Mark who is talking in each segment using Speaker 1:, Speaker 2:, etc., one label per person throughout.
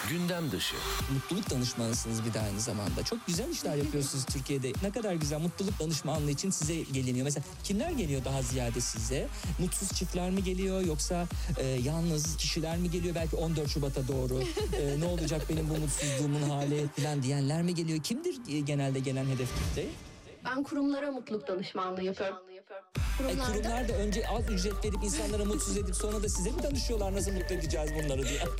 Speaker 1: Gündem dışı.
Speaker 2: Mutluluk danışmanısınız bir de aynı zamanda. Çok güzel işler yapıyorsunuz Türkiye'de. Ne kadar güzel, mutluluk danışmanlığı için size geliniyor. Mesela kimler geliyor daha ziyade size? Mutsuz çiftler mi geliyor yoksa yalnız kişiler mi geliyor? Belki 14 Şubat'a doğru ne olacak benim bu mutsuzluğumun hali falan diyenler mi geliyor? Kimdir genelde gelen hedef kitle?
Speaker 3: Ben kurumlara mutluluk danışmanlığı yapıyorum.
Speaker 2: Kurumlar da önce az ücret verip insanlara mutsuz edip sonra da size mi danışıyorlar nasıl mutlu edeceğiz bunları diye?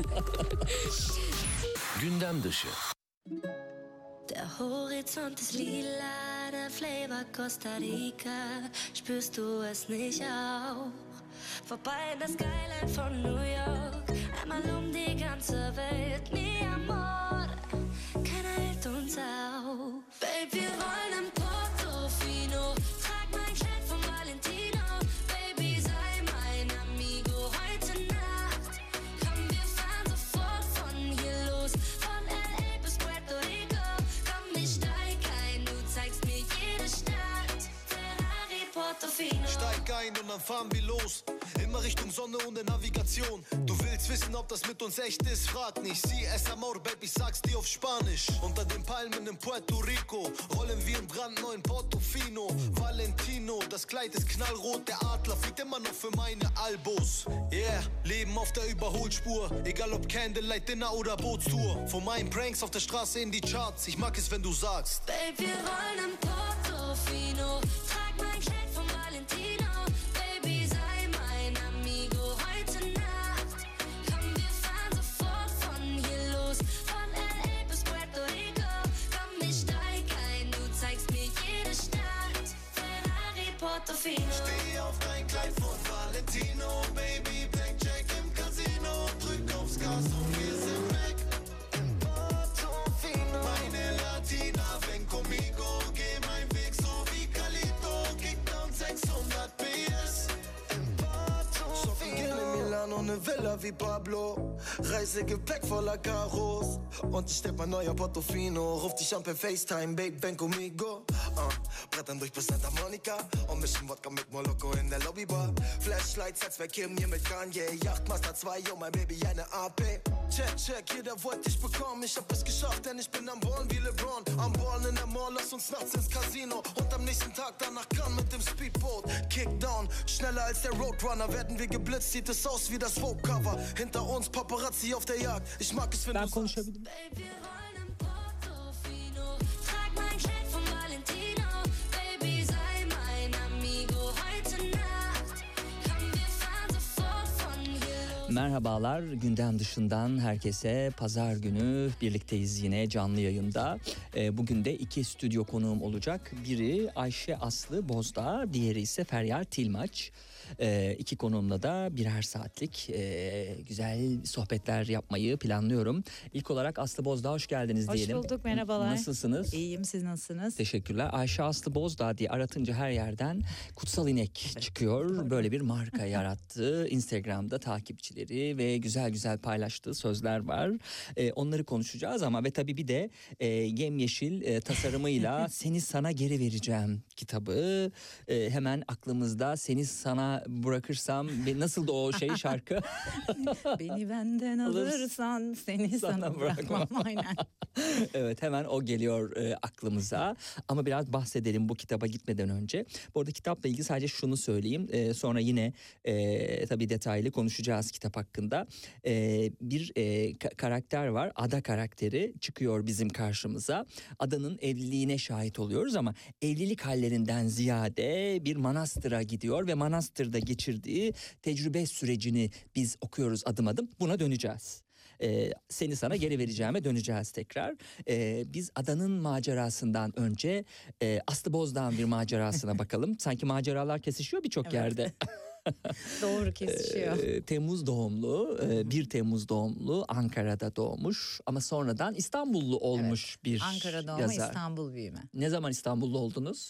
Speaker 1: Gündem dışı.
Speaker 4: Der Horizont ist lila, der Flavor Costa Rica. Spürst du es nicht auch? Vorbei in der Skyline von New York, einmal die ganze Welt. Mi amor, keiner hält uns auf. Baby, wir wollen im Portofino. Trag mein Kleid von Valentino. Baby, sei mein Amigo heute Nacht. Komm, wir fahren sofort von hier los. Von L.A. bis Puerto Rico. Komm, ich steig ein, du zeigst mir jede Stadt. Ferrari, Portofino.
Speaker 5: Steig ein und dann fahren wir los. Immer Richtung Sonne und der Navigation. Du willst wissen, ob das mit uns echt ist? Frag nicht. Si es amor, Baby, sag's dir auf Spanisch. Unter den Palmen in Puerto Rico rollen wir im brandneuen Portofino. Valentino, das Kleid ist knallrot. Der Adler fliegt immer noch für meine Albos. Yeah, Leben auf der Überholspur. Egal ob Candlelight Dinner oder Bootstour. Von meinen Pranks auf der Straße in die Charts. Ich mag es, wenn du sagst:
Speaker 4: Baby, wir wollen im Portofino. Trag mein Kleid von Valentino. Baby, sei mein Amigo heute Nacht. Komm, wir fahren sofort von hier los. Von L.A. bis Puerto Rico. Komm, ich steig ein, du zeigst mir jede Stadt. Ferrari, Portofino.
Speaker 5: Steh auf dein Kleid von Valentino. Baby, Blackjack im Casino. Drück aufs Gas und wir sind weg. Im Portofino. Meine Latina, ven conmigo. Geh mein Weg so wie Calito. Kickdown 600 PS. Milano, ne Villa wie Pablo. Reisegepäck voller Karos. Und ich stepp mein neuer Portofino. Ruf dich an per FaceTime, Babe, ven conmigo. Brettern durch bis Santa Monica. Und mischen Wodka mit Moloko in der Lobbybar. Flashlights, als wär Kim hier mit Kanye. Yachtmaster 2, yo, mein Baby, eine AP. Check, check, jeder wollte ich bekommen. Ich hab es geschafft, denn ich bin am Ballen wie LeBron. Am Ballen in der Mall, lass uns nachts ins Casino. Und am nächsten Tag danach kann mit dem Speedboat. Kickdown, schneller als der Roadrunner. Werden wir geblitzt, sieht es aus wie das Vogue-Cover. Hinter uns Paparazzi auf der Jagd. Ich mag es, wenn du sagst:
Speaker 2: konuşabilirim.
Speaker 4: Baby, wir wollen im Portofino. Trag mein Kleid von Valentino. Baby, sei mein Amigo heute Nacht. Komm, wir fahren sofort von hier los.
Speaker 2: Merhabalar, gündem dışından herkese. Pazar günü birlikteyiz yine canlı yayında. Bugün de iki stüdyo konuğum olacak. Biri Ayşe Aslı Bozdağ, diğeri ise Feryal Tilmaç. İki konuğumla da birer saatlik güzel sohbetler yapmayı planlıyorum. İlk olarak Aslı Bozdağ, hoş geldiniz diyelim.
Speaker 6: Hoş bulduk, merhabalar.
Speaker 2: Nasılsınız?
Speaker 6: İyiyim, siz nasılsınız?
Speaker 2: Teşekkürler. Ayşe Aslı Bozdağ diye aratınca her yerden Kutsal İnek çıkıyor. Böyle bir marka yarattı. Instagram'da takipçileri ve güzel güzel paylaştığı sözler var. Onları konuşacağız ama ve tabii bir de yemyeşil tasarımıyla Seni Sana Geri Vereceğim kitabı. Hemen aklımızda Seni Sana Bırakırsam, nasıldı o şarkı?
Speaker 6: Beni benden alırsan seni sana bırakmam. Aynen.
Speaker 2: Evet, hemen o geliyor aklımıza. Ama biraz bahsedelim bu kitaba gitmeden önce. Bu arada kitapla ilgili sadece şunu söyleyeyim. Sonra yine tabii detaylı konuşacağız kitap hakkında. Bir karakter var. Ada karakteri çıkıyor bizim karşımıza. Adanın evliliğine şahit oluyoruz ama evlilik hallerinden ziyade bir manastıra gidiyor ve manastırda geçirdiği tecrübe sürecini biz okuyoruz adım adım. Buna döneceğiz. Seni Sana Geri Vereceğime döneceğiz tekrar. Biz adanın macerasından önce Aslı Bozdağ'ın bir macerasına bakalım. Sanki maceralar kesişiyor birçok yerde.
Speaker 6: Doğru, kesişiyor.
Speaker 2: Temmuz doğumlu, 1 Temmuz doğumlu, Ankara'da doğmuş ama sonradan İstanbullu olmuş bir
Speaker 6: Ankara doğma,
Speaker 2: yazar.
Speaker 6: İstanbul büyüme.
Speaker 2: Ne zaman İstanbullu oldunuz?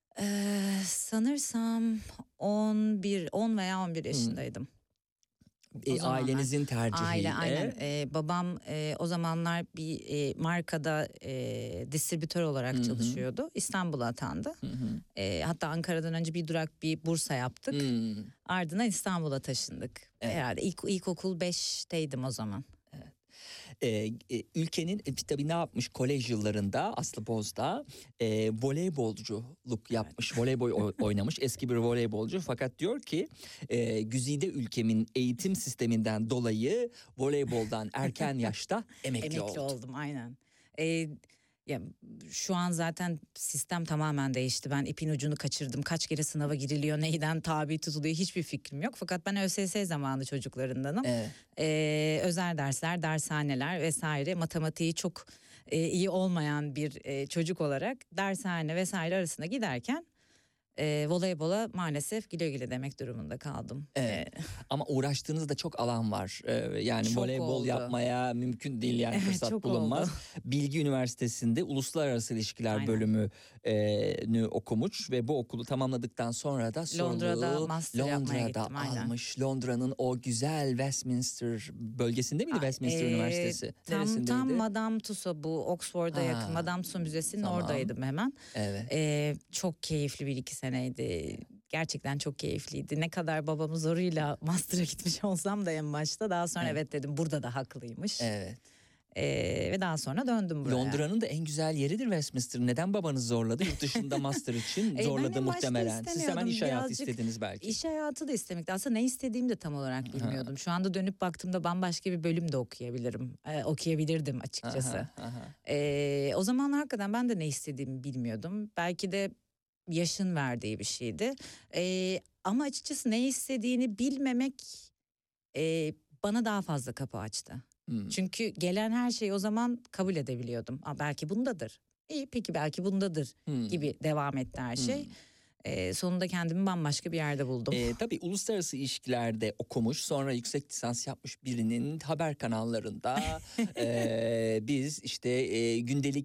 Speaker 6: Sanırsam 10 veya 11 yaşındaydım.
Speaker 2: Ailenizin tercihiyle.
Speaker 6: Aynen. Babam o zamanlar bir markada distribütör olarak çalışıyordu. İstanbul'a atandı. Hatta Ankara'dan önce bir durak, bir Bursa yaptık. Ardından İstanbul'a taşındık. Evet. Herhalde ilkokul 5'teydim o zaman.
Speaker 2: ülkenin tabii ne yapmış kolej yıllarında Aslı Bozda voleybolculuk yapmış. Voleybol oynamış eski bir voleybolcu, fakat diyor ki güzide ülkemin eğitim sisteminden dolayı voleyboldan erken yaşta emekli
Speaker 6: oldum aynen. Ya şu an zaten sistem tamamen değişti. Ben ipin ucunu kaçırdım. Kaç kere sınava giriliyor, neyden tabi tutuluyor hiçbir fikrim yok. Fakat ben ÖSS zamanı çocuklarındanım.
Speaker 2: Evet.
Speaker 6: Özel dersler, dershaneler vesaire, matematiği çok iyi olmayan bir çocuk olarak dershane vesaire arasında giderken voleybola maalesef güle güle demek durumunda kaldım.
Speaker 2: Evet. Ama uğraştığınız da çok alan var. Yani
Speaker 6: Çok
Speaker 2: voleybol
Speaker 6: oldu.
Speaker 2: yapmaya mümkün değil, yani
Speaker 6: Evet,
Speaker 2: fırsat
Speaker 6: çok
Speaker 2: bulunmaz.
Speaker 6: oldu.
Speaker 2: Bilgi Üniversitesi'nde Uluslararası İlişkiler
Speaker 6: Aynen.
Speaker 2: bölümünü okumuş ve bu okulu tamamladıktan sonra da
Speaker 6: Londra'da
Speaker 2: sorumluluğu
Speaker 6: master yapmaya
Speaker 2: Londra'da
Speaker 6: gittim, aynen.
Speaker 2: almış. Londra'nın o güzel Westminster bölgesinde miydi Westminster Üniversitesi?
Speaker 6: Tam
Speaker 2: Neresindeydi?
Speaker 6: Madame Tussauds, bu Oxford'a yakın Madame Tussauds Müzesi'nin
Speaker 2: Tamam.
Speaker 6: oradaydım hemen.
Speaker 2: Evet.
Speaker 6: Çok keyifli bir 2 seneydi. Gerçekten çok keyifliydi. Ne kadar babamın zoruyla master'a gitmiş olsam da en başta, daha sonra evet dedim, burada da haklıymış.
Speaker 2: Evet.
Speaker 6: Ve daha sonra döndüm buraya.
Speaker 2: Londra'nın da en güzel yeridir Westminster. Neden babanız zorladı? Yurt dışında master için
Speaker 6: Ben
Speaker 2: zorladı
Speaker 6: en başta
Speaker 2: muhtemelen. Siz hemen iş hayatı
Speaker 6: birazcık
Speaker 2: istediniz belki.
Speaker 6: İş hayatı da istemekti. Aslında ne istediğimi de tam olarak bilmiyordum. Şu anda dönüp baktığımda bambaşka bir bölüm de okuyabilirdim açıkçası. O zaman hakikaten ben de ne istediğimi bilmiyordum. Belki de yaşın verdiği bir şeydi. Ama açıkçası ne istediğini bilmemek bana daha fazla kapı açtı. Çünkü gelen her şeyi o zaman kabul edebiliyordum. Belki bundadır. İyi, peki belki bundadır gibi devam etti her şey. Sonunda kendimi bambaşka bir yerde buldum.
Speaker 2: Tabii uluslararası ilişkilerde okumuş, sonra yüksek lisans yapmış birinin haber kanallarında biz işte gündelik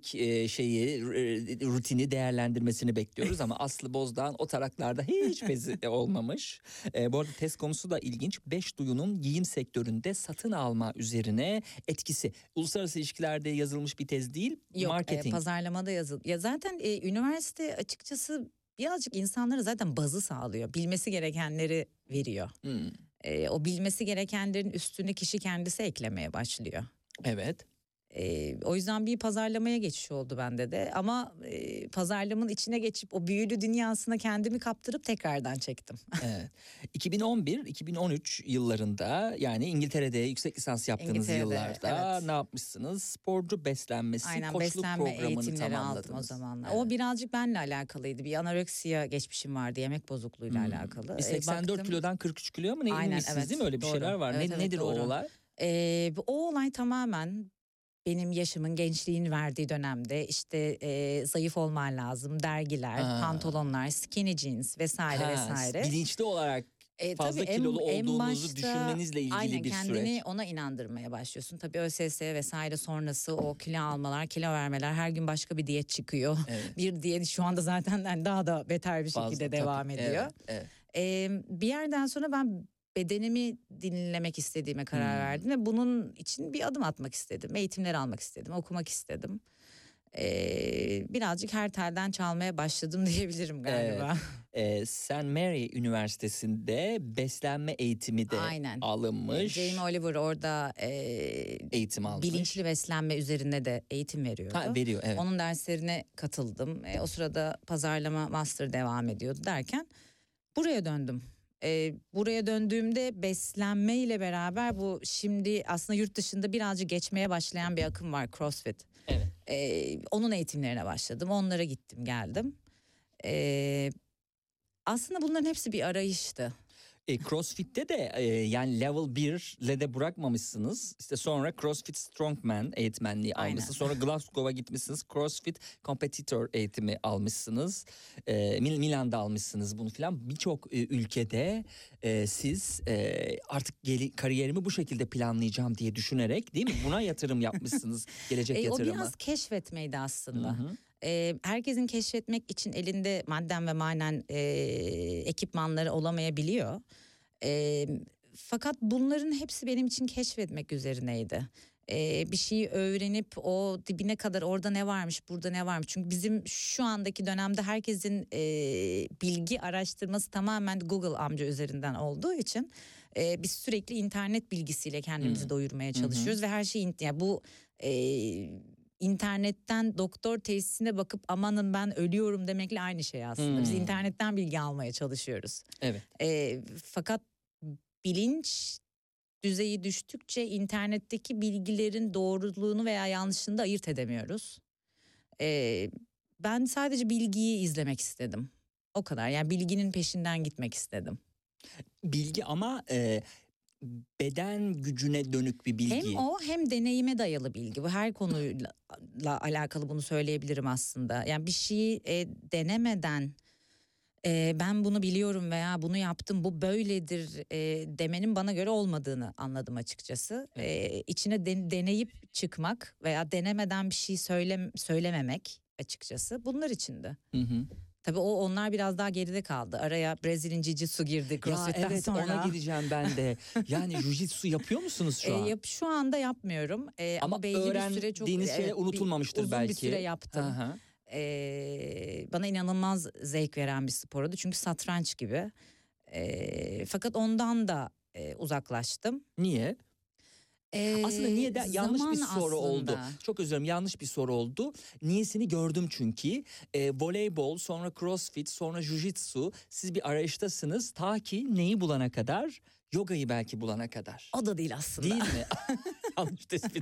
Speaker 2: rutini değerlendirmesini bekliyoruz ama Aslı Bozdağ'ın o taraklarda hiç bezi olmamış. Bu arada tez konusu da ilginç. 5 duyunun giyim sektöründe satın alma üzerine etkisi. Uluslararası ilişkilerde yazılmış bir tez değil,
Speaker 6: Yok,
Speaker 2: marketing.
Speaker 6: Pazarlamada yazıldı. Ya zaten üniversite açıkçası birazcık insanlara zaten bazı sağlıyor. Bilmesi gerekenleri veriyor. O bilmesi gerekenlerin üstüne kişi kendisi eklemeye başlıyor.
Speaker 2: Evet.
Speaker 6: O yüzden bir pazarlamaya geçiş oldu bende de. Ama pazarlamanın içine geçip o büyülü dünyasına kendimi kaptırıp tekrardan çektim.
Speaker 2: Evet. 2011-2013 yıllarında, yani İngiltere'de yüksek lisans yaptığınız yıllarda
Speaker 6: evet.
Speaker 2: Ne yapmışsınız? Sporcu beslenmesi koçluk
Speaker 6: beslenme
Speaker 2: programını
Speaker 6: eğitimleri
Speaker 2: tamamladınız.
Speaker 6: aldım o zamanlar.
Speaker 2: Evet.
Speaker 6: O birazcık benimle alakalıydı. Bir anoreksiya geçmişim vardı, yemek bozukluğuyla alakalı.
Speaker 2: 84
Speaker 6: baktım,
Speaker 2: kilodan 43 kiloya mı ne
Speaker 6: Aynen,
Speaker 2: inmişsiniz,
Speaker 6: evet,
Speaker 2: değil mi? Öyle bir
Speaker 6: doğru.
Speaker 2: şeyler var.
Speaker 6: Evet,
Speaker 2: Nedir
Speaker 6: doğru.
Speaker 2: o olay?
Speaker 6: O olay tamamen benim yaşımın, gençliğin verdiği dönemde işte zayıf olman lazım, dergiler, pantolonlar, skinny jeans vesaire.
Speaker 2: Bilinçli olarak fazla
Speaker 6: tabii
Speaker 2: kilolu
Speaker 6: en
Speaker 2: olduğunuzu
Speaker 6: başta,
Speaker 2: düşünmenizle ilgili
Speaker 6: aynen,
Speaker 2: bir
Speaker 6: kendini
Speaker 2: süreç.
Speaker 6: ona inandırmaya başlıyorsun. Tabii ÖSS vesaire sonrası o kilo almalar, kilo vermeler, her gün başka bir diyet çıkıyor.
Speaker 2: Evet.
Speaker 6: Bir diyet şu anda zaten daha da beter bir şekilde devam ediyor.
Speaker 2: Evet.
Speaker 6: Bir yerden sonra ben bedenimi dinlemek istediğime karar verdim ve bunun için bir adım atmak istedim. Eğitimler almak istedim, okumak istedim. Birazcık her telden çalmaya başladım diyebilirim galiba.
Speaker 2: St. Mary Üniversitesi'nde beslenme eğitimi de alınmış.
Speaker 6: Jamie Oliver orada
Speaker 2: eğitim almış.
Speaker 6: Bilinçli beslenme üzerine de eğitim veriyordu.
Speaker 2: Veriyor, evet.
Speaker 6: Onun derslerine katıldım. O sırada pazarlama master devam ediyordu derken buraya döndüm. Buraya döndüğümde beslenme ile beraber bu şimdi aslında yurt dışında birazcık geçmeye başlayan bir akım var, CrossFit.
Speaker 2: Evet.
Speaker 6: Onun eğitimlerine başladım. Onlara gittim geldim. Aslında bunların hepsi bir arayıştı.
Speaker 2: CrossFit'te de yani level 1 ile de bırakmamışsınız. İşte sonra CrossFit Strongman eğitmenliği almışsınız. Sonra Glasgow'a gitmişsiniz. CrossFit Competitor eğitimi almışsınız. Milan'da almışsınız bunu filan. Birçok ülkede siz artık kariyerimi bu şekilde planlayacağım diye düşünerek, değil mi? Buna yatırım yapmışsınız. Gelecek yatırımı.
Speaker 6: O biraz keşfetmeydi aslında. Herkesin keşfetmek için elinde madden ve manen ekipmanları olamayabiliyor. Fakat bunların hepsi benim için keşfetmek üzerineydi. Bir şeyi öğrenip o dibine kadar orada ne varmış, burada ne varmış. Çünkü bizim şu andaki dönemde herkesin bilgi araştırması tamamen Google amca üzerinden olduğu için Biz sürekli internet bilgisiyle kendimizi doyurmaya çalışıyoruz ve her şey yani bu internetten doktor tesisine bakıp amanın ben ölüyorum demekle aynı şey aslında. Biz internetten bilgi almaya çalışıyoruz.
Speaker 2: Evet.
Speaker 6: Fakat bilinç düzeyi düştükçe internetteki bilgilerin doğruluğunu veya yanlışını da ayırt edemiyoruz. Ben sadece bilgiyi izlemek istedim. O kadar. Yani bilginin peşinden gitmek istedim.
Speaker 2: Bilgi ama beden gücüne dönük bir bilgi.
Speaker 6: Hem o hem deneyime dayalı bilgi. Bu her konuyla alakalı bunu söyleyebilirim aslında. Yani bir şeyi denemeden ben bunu biliyorum veya bunu yaptım bu böyledir demenin bana göre olmadığını anladım açıkçası. İçine deneyip çıkmak veya denemeden bir şey söylememek açıkçası bunlar içindi. Tabii onlar biraz daha geride kaldı. Araya Brezilya'nın Jiu-Jitsu girdi CrossFit'ten
Speaker 2: evet,
Speaker 6: sonra.
Speaker 2: ona gideceğim ben de. Yani Jiu-Jitsu yapıyor musunuz şu an?
Speaker 6: Şu anda yapmıyorum. Ama belli bir süre çok
Speaker 2: şeyler unutulmamıştır
Speaker 6: uzun
Speaker 2: belki.
Speaker 6: bir süre yaptım. Bana inanılmaz zevk veren bir spordu. Çünkü satranç gibi. Fakat ondan da uzaklaştım.
Speaker 2: Niye? Aslında niye de yanlış bir soru
Speaker 6: aslında
Speaker 2: oldu. Çok özür dilerim, yanlış bir soru oldu. Niyesini gördüm çünkü. Voleybol, sonra CrossFit, sonra Jiu-Jitsu. Siz bir arayıştasınız ta ki neyi bulana kadar? Yogayı belki bulana kadar.
Speaker 6: O da değil aslında.
Speaker 2: Değil mi? Yanlış tespit.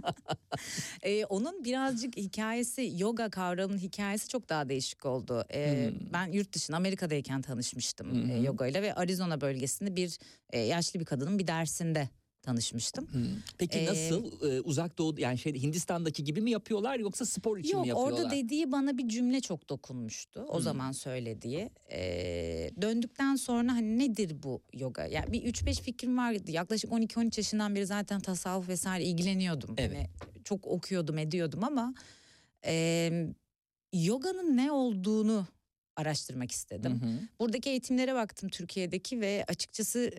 Speaker 6: Onun birazcık hikayesi, yoga kavramının hikayesi çok daha değişik oldu. Ben yurt dışında Amerika'dayken tanışmıştım yoga ile ve Arizona bölgesinde bir yaşlı bir kadının bir dersinde tanışmıştım.
Speaker 2: Peki nasıl uzak doğu yani Hindistan'daki gibi mi yapıyorlar yoksa spor için mi yapıyorlar?
Speaker 6: Yok, orada dediği bana bir cümle çok dokunmuştu. O zaman söylediği. Döndükten sonra hani nedir bu yoga? Yani bir 3-5 fikrim vardı. Yaklaşık 12-13 yaşından beri zaten tasavvuf vesaire ilgileniyordum.
Speaker 2: Evet.
Speaker 6: Hani çok okuyordum, ediyordum ama yoganın ne olduğunu araştırmak istedim. Buradaki eğitimlere baktım Türkiye'deki ve açıkçası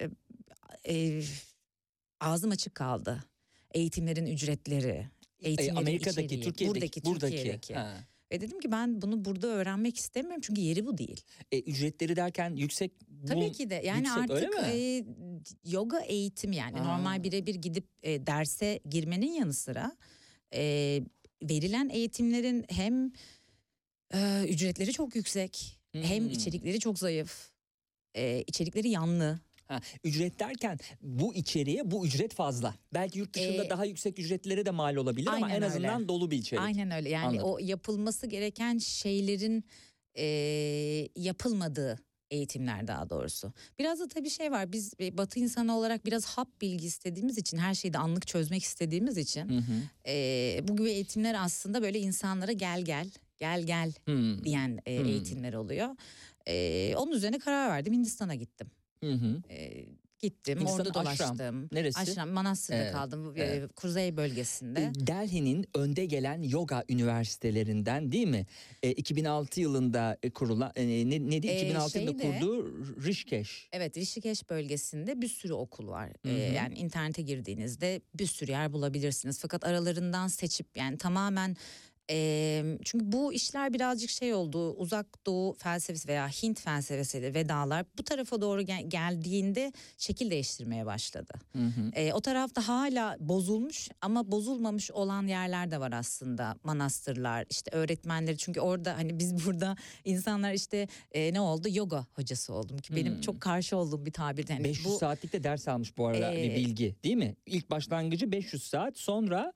Speaker 6: ağzım açık kaldı. Eğitimlerin ücretleri, eğitimlerin
Speaker 2: Amerika'daki,
Speaker 6: içeriği,
Speaker 2: buradaki.
Speaker 6: Türkiye'deki. Ve dedim ki ben bunu burada öğrenmek istemiyorum çünkü yeri bu değil.
Speaker 2: Ücretleri derken yüksek.
Speaker 6: Tabii ki de yani
Speaker 2: yüksek,
Speaker 6: artık yoga eğitimi yani normal birebir gidip derse girmenin yanı sıra verilen eğitimlerin hem ücretleri çok yüksek hem içerikleri çok zayıf, içerikleri yanlı.
Speaker 2: Ücret derken bu içeriğe bu ücret fazla. Belki yurt dışında daha yüksek ücretlere de mal olabilir ama en azından öyle. Dolu bir içerik.
Speaker 6: Aynen öyle yani anladım. O yapılması gereken şeylerin yapılmadığı eğitimler daha doğrusu. Biraz da tabii şey var, biz Batı insanı olarak biraz hap bilgi istediğimiz için, her şeyi de anlık çözmek istediğimiz için bu gibi eğitimler aslında böyle insanlara gel diyen eğitimler oluyor. Onun üzerine karar verdim, Hindistan'a gittim. Gittim, orada dolaştım.
Speaker 2: Neresi?
Speaker 6: Aşram, Manastır'da kaldım. Kuzey bölgesinde.
Speaker 2: Delhi'nin önde gelen yoga üniversitelerinden değil mi? 2006 yılında kurulan, neydi? 2006 yılında kurduğu Rishikesh.
Speaker 6: Evet, Rishikesh bölgesinde bir sürü okul var. Yani internete girdiğinizde bir sürü yer bulabilirsiniz. Fakat aralarından seçip yani tamamen... çünkü bu işler birazcık şey oldu, uzak doğu felsefesi veya Hint felsefesi, Vedalar bu tarafa doğru geldiğinde şekil değiştirmeye başladı. O tarafta hala bozulmuş ama bozulmamış olan yerler de var aslında, manastırlar, işte öğretmenleri, çünkü orada hani biz burada insanlar işte ne oldu, yoga hocası oldum ki benim çok karşı olduğum bir tabir. Yani
Speaker 2: 500 saatlik de ders almış bu arada bir bilgi değil mi? İlk başlangıcı 500 saat, sonra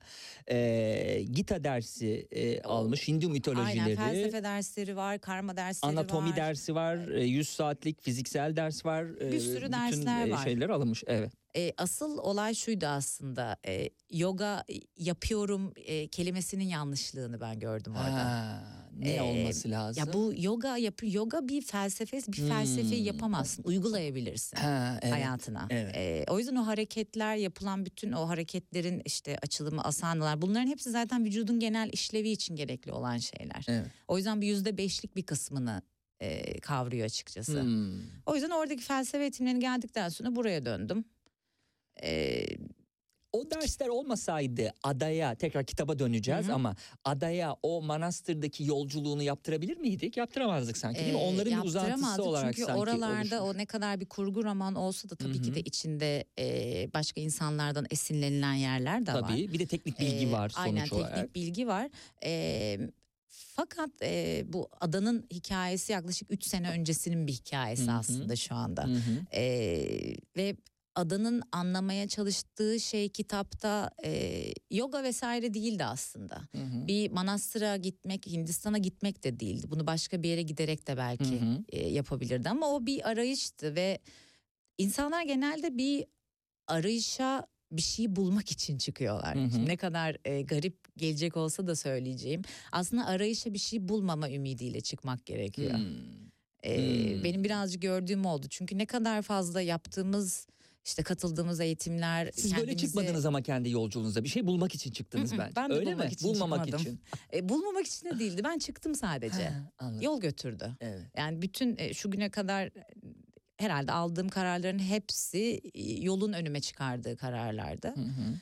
Speaker 2: Gita dersi almış, Hindu mitolojileri.
Speaker 6: Aynen, felsefe dersleri var, karma dersleri
Speaker 2: anatomi
Speaker 6: var.
Speaker 2: dersi var, 100 saatlik fiziksel ders var.
Speaker 6: Bir sürü
Speaker 2: bütün
Speaker 6: dersler var.
Speaker 2: Şeyler alınmış, evet.
Speaker 6: Asıl olay şuydu aslında, yoga yapıyorum kelimesinin yanlışlığını ben gördüm orada.
Speaker 2: Ne olması lazım?
Speaker 6: Ya bu yoga bir felsefe, bir felsefeyi yapamazsın, uygulayabilirsin hayatına.
Speaker 2: Evet.
Speaker 6: O yüzden o hareketler, yapılan bütün o hareketlerin işte açılımı, asanalar, bunların hepsi zaten vücudun genel işlevi için gerekli olan şeyler.
Speaker 2: Evet.
Speaker 6: O yüzden bir %5'lik bir kısmını kavruyor açıkçası. O yüzden oradaki felsefe eğitimlerine geldikten sonra buraya döndüm.
Speaker 2: O dersler olmasaydı adaya, tekrar kitaba döneceğiz ama adaya o manastırdaki yolculuğunu yaptırabilir miydik? Yaptıramazdık sanki, değil mi? Onların bir uzantısı
Speaker 6: Yaptıramazdık
Speaker 2: olarak
Speaker 6: çünkü
Speaker 2: sanki
Speaker 6: oralarda
Speaker 2: oluşmuş.
Speaker 6: o ne kadar bir kurgu roman olsa da tabii ki de içinde başka insanlardan esinlenilen yerler de var.
Speaker 2: Tabii, bir de teknik bilgi var sonuç
Speaker 6: aynen,
Speaker 2: olarak.
Speaker 6: Aynen, teknik bilgi var. Fakat bu adanın hikayesi yaklaşık 3 sene öncesinin bir hikayesi aslında şu anda. Ve adanın anlamaya çalıştığı şey kitapta yoga vesaire değildi aslında. Bir manastıra gitmek, Hindistan'a gitmek de değildi. Bunu başka bir yere giderek de belki yapabilirdi. Ama o bir arayıştı ve insanlar genelde bir arayışa bir şey bulmak için çıkıyorlar. Şimdi ne kadar garip gelecek olsa da söyleyeceğim. Aslında arayışa bir şey bulmama ümidiyle çıkmak gerekiyor. Benim birazcık gördüğüm oldu. Çünkü ne kadar fazla yaptığımız, işte katıldığımız eğitimler...
Speaker 2: Siz böyle çıkmadınız ama kendi yolculuğunuzda. Bir şey bulmak için çıktınız bence.
Speaker 6: Ben de
Speaker 2: öyle
Speaker 6: bulmak
Speaker 2: mi?
Speaker 6: için
Speaker 2: Bulmamak
Speaker 6: çıkmadım.
Speaker 2: için.
Speaker 6: Bulmamak için de değildi. Ben çıktım sadece.
Speaker 2: Anladım.
Speaker 6: Yol götürdü.
Speaker 2: Evet.
Speaker 6: Yani bütün şu güne kadar herhalde aldığım kararların hepsi yolun önüme çıkardığı kararlardı.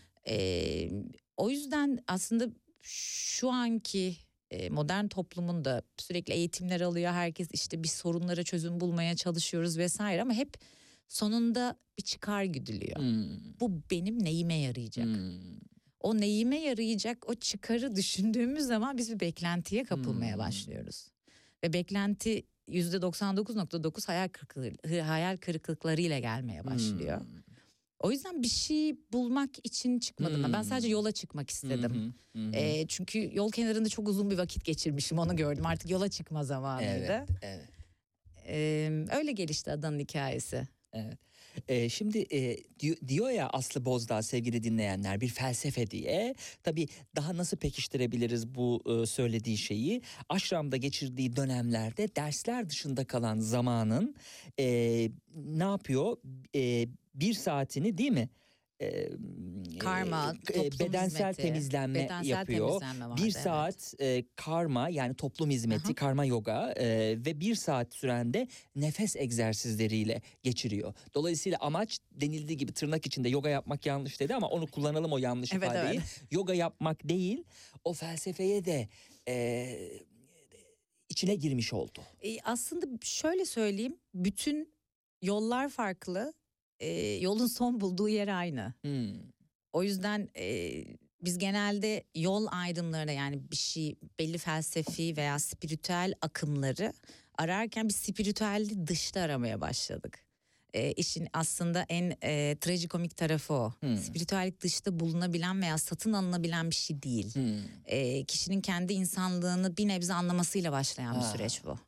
Speaker 6: O yüzden aslında şu anki modern toplumun da sürekli eğitimler alıyor. Herkes işte bir sorunlara çözüm bulmaya çalışıyoruz vesaire ama hep sonunda bir çıkar güdülüyor. Bu benim neyime yarayacak? O neyime yarayacak, o çıkarı düşündüğümüz zaman biz bir beklentiye kapılmaya başlıyoruz. Ve beklenti %99.9 hayal kırıklıklarıyla gelmeye başlıyor. O yüzden bir şey bulmak için çıkmadım. Ben sadece yola çıkmak istedim. Çünkü yol kenarında çok uzun bir vakit geçirmişim, onu gördüm. Artık yola çıkma zamanıydı.
Speaker 2: Evet.
Speaker 6: Öyle gelişti adanın hikayesi.
Speaker 2: Evet. Şimdi diyor ya Aslı Bozdağ, sevgili dinleyenler, bir felsefe diye. Tabii daha nasıl pekiştirebiliriz bu söylediği şeyi? Aşramda geçirdiği dönemlerde dersler dışında kalan zamanın ne yapıyor? Bir saatini, değil mi?
Speaker 6: Karma,
Speaker 2: bedensel
Speaker 6: hizmeti,
Speaker 2: temizlenme yapıyor.
Speaker 6: temizlenme vardı,
Speaker 2: Bir saat karma, yani toplum hizmeti, karma yoga ve bir saat sürende nefes egzersizleriyle geçiriyor. Dolayısıyla amaç, denildiği gibi tırnak içinde yoga yapmak yanlış dedi ama onu kullanalım, o yanlış ifadeyi.
Speaker 6: Evet.
Speaker 2: Yoga yapmak değil, o felsefeye de içine girmiş oldu.
Speaker 6: Aslında şöyle söyleyeyim, bütün yollar farklı. Yolun son bulduğu yer aynı. O yüzden biz genelde yol ayrımlarına, yani bir şey, belli felsefi veya spiritüel akımları ararken bir spiritüelliği dışta aramaya başladık. İşin aslında en trajikomik tarafı o. Spiritüellik dışta bulunabilen veya satın alınabilen bir şey değil. Kişinin kendi insanlığını bir nebze anlamasıyla başlayan bir süreç bu.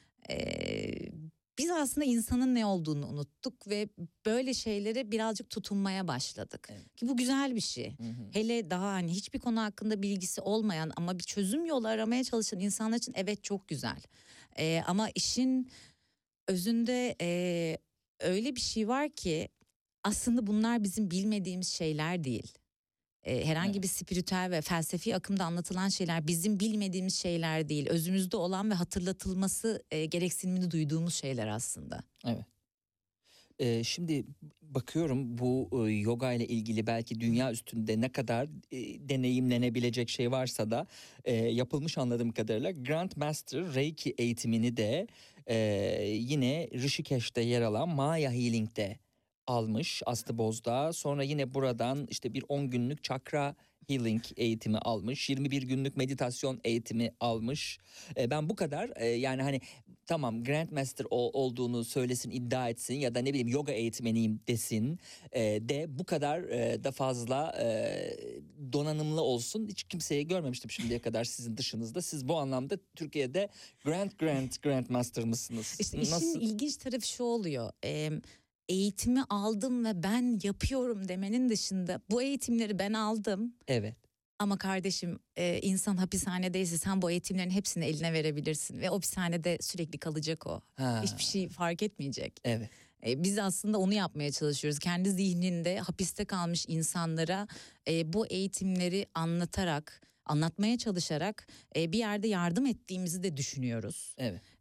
Speaker 6: Biz aslında insanın ne olduğunu unuttuk ve böyle şeylere birazcık tutunmaya başladık. Ki bu güzel bir şey. Hele daha hani hiçbir konu hakkında bilgisi olmayan ama bir çözüm yolu aramaya çalışan insanlar için evet çok güzel. Ama işin özünde öyle bir şey var ki aslında bunlar bizim bilmediğimiz şeyler değil. Herhangi bir spiritüel ve felsefi akımda anlatılan şeyler bizim bilmediğimiz şeyler değil. Özümüzde olan ve hatırlatılması gereksinimini duyduğumuz şeyler aslında.
Speaker 2: Evet. Şimdi bakıyorum bu yoga ile ilgili belki dünya üstünde ne kadar deneyimlenebilecek şey varsa da yapılmış anladığım kadarıyla Grandmaster Reiki eğitimini de yine Rishikesh'te yer alan Maya Healing'de almış Aslı Bozdağ. Sonra yine buradan işte bir 10 günlük chakra healing eğitimi almış. 21 günlük meditasyon eğitimi almış. Ben bu kadar yani hani tamam Grandmaster olduğunu söylesin, iddia etsin ya da ne bileyim yoga eğitmeniyim desin de bu kadar da fazla donanımlı olsun. Hiç kimseye görmemiştim şimdiye kadar sizin dışınızda. Siz bu anlamda Türkiye'de Grandmaster mısınız?
Speaker 6: İşte işin ilginç tarafı şu oluyor. Eğitimi aldım ve ben yapıyorum demenin dışında bu eğitimleri ben aldım.
Speaker 2: Evet.
Speaker 6: Ama kardeşim insan hapishanedeyse sen bu eğitimlerin hepsini eline verebilirsin ve o hapishanede sürekli kalacak o. Hiçbir şey fark etmeyecek.
Speaker 2: Evet.
Speaker 6: Biz aslında onu yapmaya çalışıyoruz. Kendi zihninde hapiste kalmış insanlara bu eğitimleri anlatmaya çalışarak bir yerde yardım ettiğimizi de düşünüyoruz.
Speaker 2: Evet.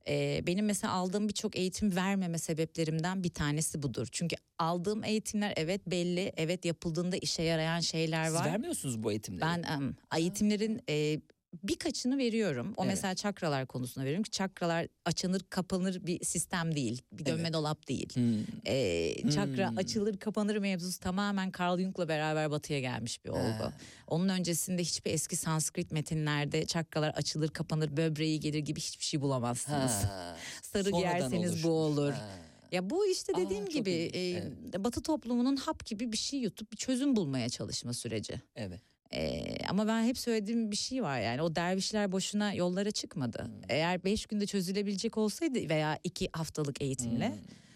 Speaker 6: Benim mesela aldığım birçok eğitim vermeme sebeplerimden bir tanesi budur. Çünkü aldığım eğitimler evet belli, evet yapıldığında işe yarayan şeyler
Speaker 2: Siz
Speaker 6: var.
Speaker 2: vermiyorsunuz bu eğitimleri.
Speaker 6: Ben eğitimlerin birkaçını veriyorum. O
Speaker 2: Evet.
Speaker 6: mesela çakralar konusunda veriyorum ki çakralar açılır kapanır bir sistem değil. Bir dönme
Speaker 2: Evet.
Speaker 6: dolap değil.
Speaker 2: Hmm.
Speaker 6: Çakra açılır kapanır mevzusu tamamen Carl Jung'la beraber batıya gelmiş bir olgu.
Speaker 2: Ha.
Speaker 6: Onun öncesinde hiçbir eski Sanskrit metinlerde çakralar açılır kapanır böbreği gelir gibi hiçbir şey bulamazsınız.
Speaker 2: Ha.
Speaker 6: Sarı
Speaker 2: Sonradan
Speaker 6: giyerseniz
Speaker 2: oluşmuş.
Speaker 6: bu olur.
Speaker 2: Ha.
Speaker 6: Ya bu işte dediğim
Speaker 2: çok
Speaker 6: gibi
Speaker 2: ilginç.
Speaker 6: Batı toplumunun hap gibi bir şey yutup bir çözüm bulmaya çalışma süreci.
Speaker 2: Evet.
Speaker 6: Ama ben hep söylediğim bir şey var yani o dervişler boşuna yollara çıkmadı. Eğer 5 günde çözülebilecek olsaydı veya 2 haftalık eğitimle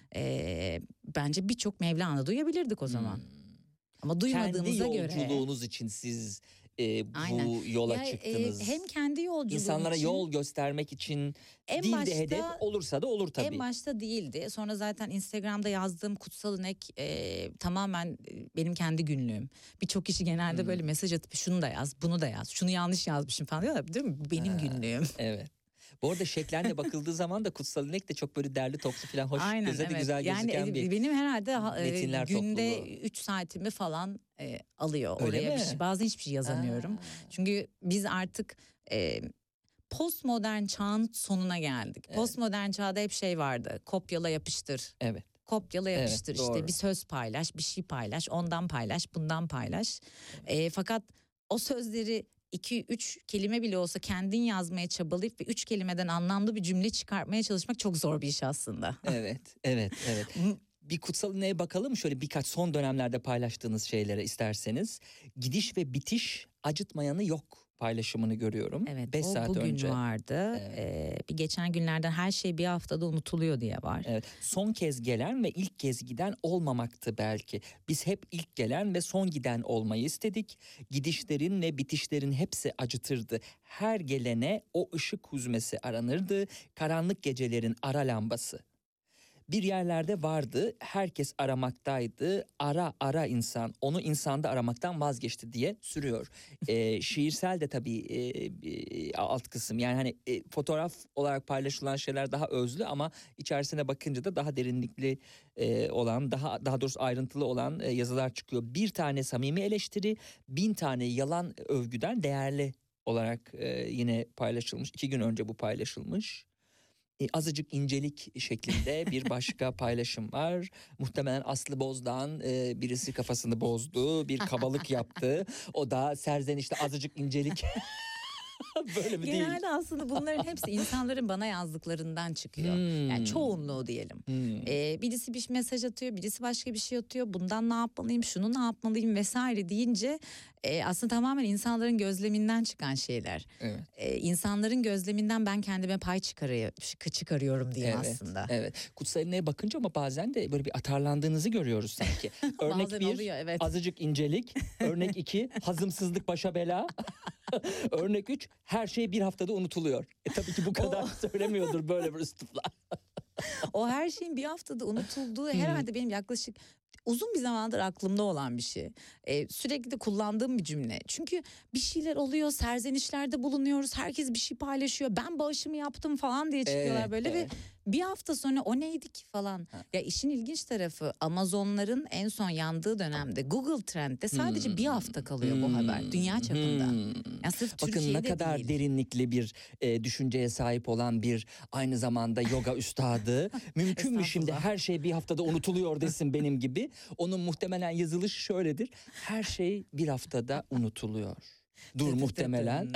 Speaker 6: bence birçok Mevlana duyabilirdik o zaman. Ama duymadığımıza
Speaker 2: kendi
Speaker 6: göre.
Speaker 2: yolculuğunuz için siz
Speaker 6: Aynen.
Speaker 2: bu yola
Speaker 6: Ya,
Speaker 2: çıktınız.
Speaker 6: hem kendi yolculuğum
Speaker 2: İnsanlara
Speaker 6: için,
Speaker 2: yol göstermek için
Speaker 6: en
Speaker 2: değil de
Speaker 6: başta-
Speaker 2: hedef olursa da olur tabii.
Speaker 6: En başta değildi. Sonra zaten Instagram'da yazdığım kutsal inek tamamen benim kendi günlüğüm. Birçok kişi genelde böyle mesaj atıp şunu da yaz, bunu da yaz, şunu yanlış yazmışım falan diyorlar. Değil mi? Benim günlüğüm.
Speaker 2: Evet. Bu arada şeklenle bakıldığı zaman da kutsal inek de çok böyle derli toplu falan hoş,
Speaker 6: Aynen,
Speaker 2: göze de
Speaker 6: evet.
Speaker 2: güzel gözüken
Speaker 6: Yani
Speaker 2: bir
Speaker 6: benim herhalde
Speaker 2: metinler
Speaker 6: günde
Speaker 2: topluluğu.
Speaker 6: 3 saatimi falan alıyor.
Speaker 2: Öyle
Speaker 6: Oraya
Speaker 2: mi?
Speaker 6: bazen hiçbir şey yazamıyorum. Çünkü biz artık postmodern çağın sonuna geldik.
Speaker 2: Evet.
Speaker 6: Postmodern çağda hep şey vardı. Kopyala yapıştır.
Speaker 2: Evet.
Speaker 6: Kopyala
Speaker 2: Evet,
Speaker 6: yapıştır işte
Speaker 2: doğru.
Speaker 6: bir söz paylaş, bir şey paylaş, ondan paylaş, bundan paylaş. Fakat o sözleri 2-3 kelime bile olsa kendin yazmaya çabalayıp ve 3 kelimeden anlamlı bir cümle çıkartmaya çalışmak çok zor bir iş aslında.
Speaker 2: Evet, evet, evet. Bir kutsal ineğe bakalım şöyle birkaç son dönemlerde paylaştığınız şeylere isterseniz. Gidiş ve bitiş acıtmayanı yok paylaşımını görüyorum.
Speaker 6: Evet,
Speaker 2: 5
Speaker 6: o
Speaker 2: saat
Speaker 6: bugün
Speaker 2: önce.
Speaker 6: vardı. Bir geçen günlerden her şey bir haftada unutuluyor diye var.
Speaker 2: Evet, son kez gelen ve ilk kez giden olmamaktı belki. Biz hep ilk gelen ve son giden olmayı istedik. Gidişlerin ve bitişlerin hepsi acıtırdı. Her gelene o ışık huzmesi aranırdı. Karanlık gecelerin ara lambası. Bir yerlerde vardı, herkes aramaktaydı. Ara insan, onu insanda aramaktan vazgeçti diye sürüyor. Şiirsel de tabii alt kısım. Yani hani fotoğraf olarak paylaşılan şeyler daha özlü ama içerisine bakınca da daha derinlikli olan, daha doğrusu ayrıntılı olan yazılar çıkıyor. Bir tane samimi eleştiri, 1000 tane yalan övgüden değerli olarak yine paylaşılmış. 2 gün önce bu paylaşılmış. Azıcık incelik şeklinde bir başka paylaşım var. Muhtemelen Aslı Bozdağ'ın birisi kafasını bozdu, bir kabalık yaptı. O da serzenişte azıcık incelik. Böyle mi değil?
Speaker 6: Genelde aslında bunların hepsi insanların bana yazdıklarından çıkıyor. Yani çoğunluğu diyelim. Birisi bir mesaj atıyor, birisi başka bir şey atıyor. Bundan ne yapmalıyım, şunu ne yapmalıyım vesaire deyince aslında tamamen insanların gözleminden çıkan şeyler.
Speaker 2: Evet.
Speaker 6: İnsanların gözleminden ben kendime pay çıkarıyorum diyeyim aslında.
Speaker 2: Evet. Kutsal ineğe bakınca ama bazen de böyle bir atarlandığınızı görüyoruz sanki. Örnek
Speaker 6: Bazen
Speaker 2: 1
Speaker 6: oluyor, evet.
Speaker 2: azıcık incelik. Örnek 2 hazımsızlık başa bela. Örnek 3 her şey bir haftada unutuluyor. Tabii ki bu kadar söylemiyordur böyle bir üslupla.
Speaker 6: O her şeyin bir haftada unutulduğu herhalde benim yaklaşık uzun bir zamandır aklımda olan bir şey. Sürekli de kullandığım bir cümle. Çünkü bir şeyler oluyor, serzenişlerde bulunuyoruz. Herkes bir şey paylaşıyor. Ben bağışımı yaptım falan diye çıkıyorlar
Speaker 2: Evet,
Speaker 6: böyle
Speaker 2: evet.
Speaker 6: ve bir hafta sonra o neydi ki falan. Ya işin ilginç tarafı Amazonların en son yandığı dönemde Google Trend'de sadece bir hafta kalıyor bu haber. Dünya çapında. Ya sırf
Speaker 2: Bakın
Speaker 6: Türkiye'de
Speaker 2: ne kadar
Speaker 6: değil.
Speaker 2: derinlikli bir düşünceye sahip olan bir aynı zamanda yoga üstadı. Mümkün mü şimdi
Speaker 6: Estağfurullah.
Speaker 2: her şey bir haftada unutuluyor desin benim gibi. Onun muhtemelen yazılışı şöyledir. Her şey bir haftada unutuluyor. Dur muhtemelen.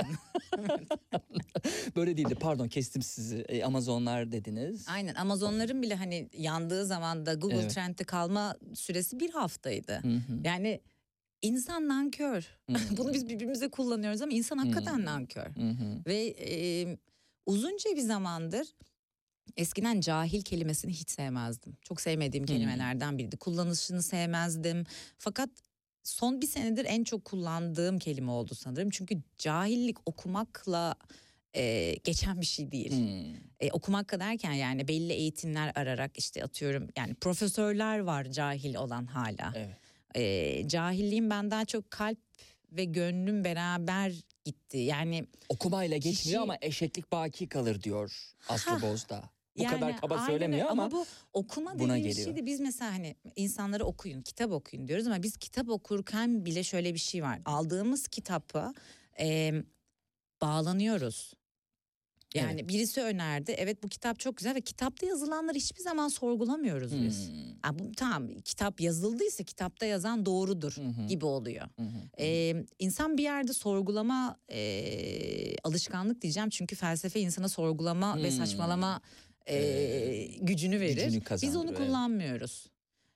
Speaker 2: Böyle değildi. Pardon kestim sizi. Amazonlar dediniz.
Speaker 6: Aynen Amazonların bile hani yandığı zaman da Google
Speaker 2: Evet.
Speaker 6: Trend'de kalma süresi bir haftaydı. Yani insan nankör. Bunu biz birbirimize kullanıyoruz ama insan hakikaten nankör. Ve uzunca bir zamandır eskiden cahil kelimesini hiç sevmezdim. Çok sevmediğim kelimelerden biriydi. Kullanışını sevmezdim. Fakat son bir senedir en çok kullandığım kelime oldu sanırım. Çünkü cahillik okumakla geçen bir şey değil. Okumak derken yani belli eğitimler ararak işte atıyorum yani profesörler var cahil olan hala.
Speaker 2: Evet.
Speaker 6: Cahilliğin ben daha çok kalp ve gönlüm beraber gitti. Yani
Speaker 2: Okumayla geçmiyor
Speaker 6: Kişi-
Speaker 2: ama eşeklik baki kalır diyor Aslı Bozda. Bu
Speaker 6: yani
Speaker 2: kadar kaba
Speaker 6: aynen
Speaker 2: söylemiyor
Speaker 6: öyle.
Speaker 2: ama
Speaker 6: bu okuma
Speaker 2: buna
Speaker 6: dediğim
Speaker 2: geliyor.
Speaker 6: şey de biz mesela hani insanlara okuyun, kitap okuyun diyoruz ama biz kitap okurken bile şöyle bir şey var. Aldığımız kitapı bağlanıyoruz. Yani birisi önerdi. Evet, bu kitap çok güzel ve kitapta yazılanları hiçbir zaman sorgulamıyoruz biz. Tamam, kitap yazıldıysa kitapta yazan doğrudur gibi oluyor. İnsan bir yerde sorgulama alışkanlık diyeceğim. Çünkü felsefe insana sorgulama ve saçmalama gücünü verir.
Speaker 2: Gücünü
Speaker 6: Biz
Speaker 2: kazandırır,
Speaker 6: onu
Speaker 2: evet.
Speaker 6: kullanmıyoruz.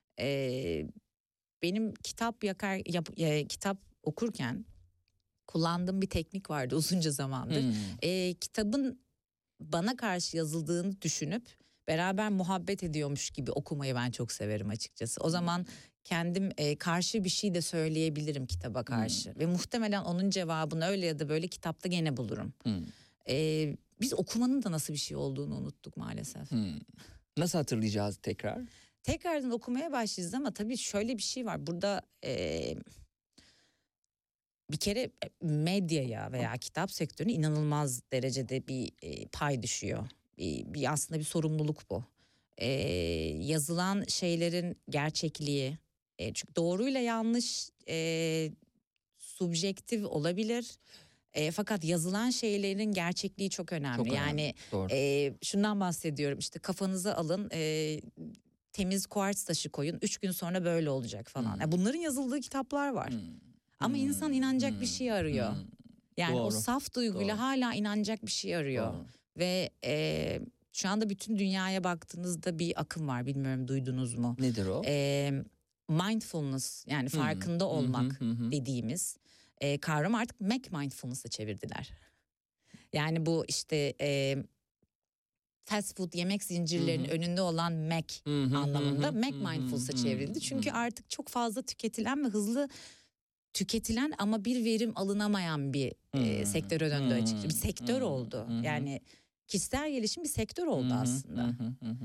Speaker 6: Benim kitap okurken kullandığım bir teknik vardı uzunca zamandır. Kitabın bana karşı yazıldığını düşünüp beraber muhabbet ediyormuş gibi okumayı ben çok severim açıkçası. O zaman kendim karşı bir şey de söyleyebilirim kitaba karşı. Ve muhtemelen onun cevabını öyle ya da böyle kitapta gene bulurum. Biz okumanın da nasıl bir şey olduğunu unuttuk maalesef.
Speaker 2: Nasıl hatırlayacağız tekrar?
Speaker 6: Tekrardan okumaya başlayacağız ama tabii şöyle bir şey var. Burada bir kere medyaya veya kitap sektörüne inanılmaz derecede bir pay düşüyor. Aslında bir sorumluluk bu. Yazılan şeylerin gerçekliği, çünkü doğruyla yanlış subjektif olabilir. Fakat yazılan şeylerin gerçekliği çok önemli.
Speaker 2: Çok önemli,
Speaker 6: Yani
Speaker 2: doğru.
Speaker 6: şundan bahsediyorum, işte kafanıza alın, temiz kuartz taşı koyun, 3 gün sonra böyle olacak falan. Yani bunların yazıldığı kitaplar var. Ama insan inanacak bir şey arıyor. Yani o
Speaker 2: Doğru,
Speaker 6: saf duyguyla
Speaker 2: doğru.
Speaker 6: hala inanacak bir şey arıyor.
Speaker 2: Doğru.
Speaker 6: Ve şu anda bütün dünyaya baktığınızda bir akım var, bilmiyorum duydunuz mu?
Speaker 2: Nedir o?
Speaker 6: Mindfulness, yani farkında olmak dediğimiz kavramı artık Mac Mindfulness'a çevirdiler. Yani bu işte fast food yemek zincirlerinin önünde olan Mac anlamında Mac Mindfulness'a çevrildi. Çünkü artık çok fazla tüketilen ve hızlı tüketilen ama bir verim alınamayan bir sektöre döndü açıkçası. Bir sektör oldu. Yani kişisel gelişim bir sektör oldu aslında.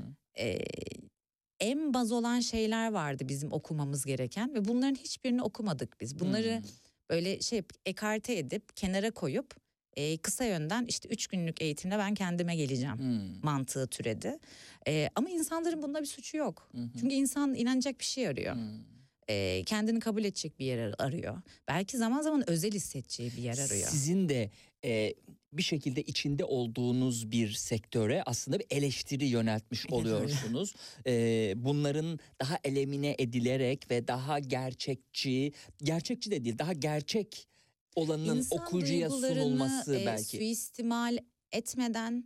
Speaker 6: En baz olan şeyler vardı bizim okumamız gereken ve bunların hiçbirini okumadık biz. Bunları böyle ekarte edip kenara koyup kısa yönden işte 3 günlük eğitimde ben kendime geleceğim mantığı türedi. Ama insanların bunda bir suçu yok. Çünkü insan inanacak bir şey arıyor. Kendini kabul edecek bir yer arıyor. Belki zaman zaman özel hissedeceği bir yer arıyor.
Speaker 2: Sizin de bir şekilde içinde olduğunuz bir sektöre aslında bir eleştiri yöneltmiş oluyorsunuz. Bunların daha elemine edilerek ve daha gerçekçi de değil, daha gerçek olanın
Speaker 6: İnsan
Speaker 2: okuyucuya sunulması belki.
Speaker 6: Suistimal etmeden,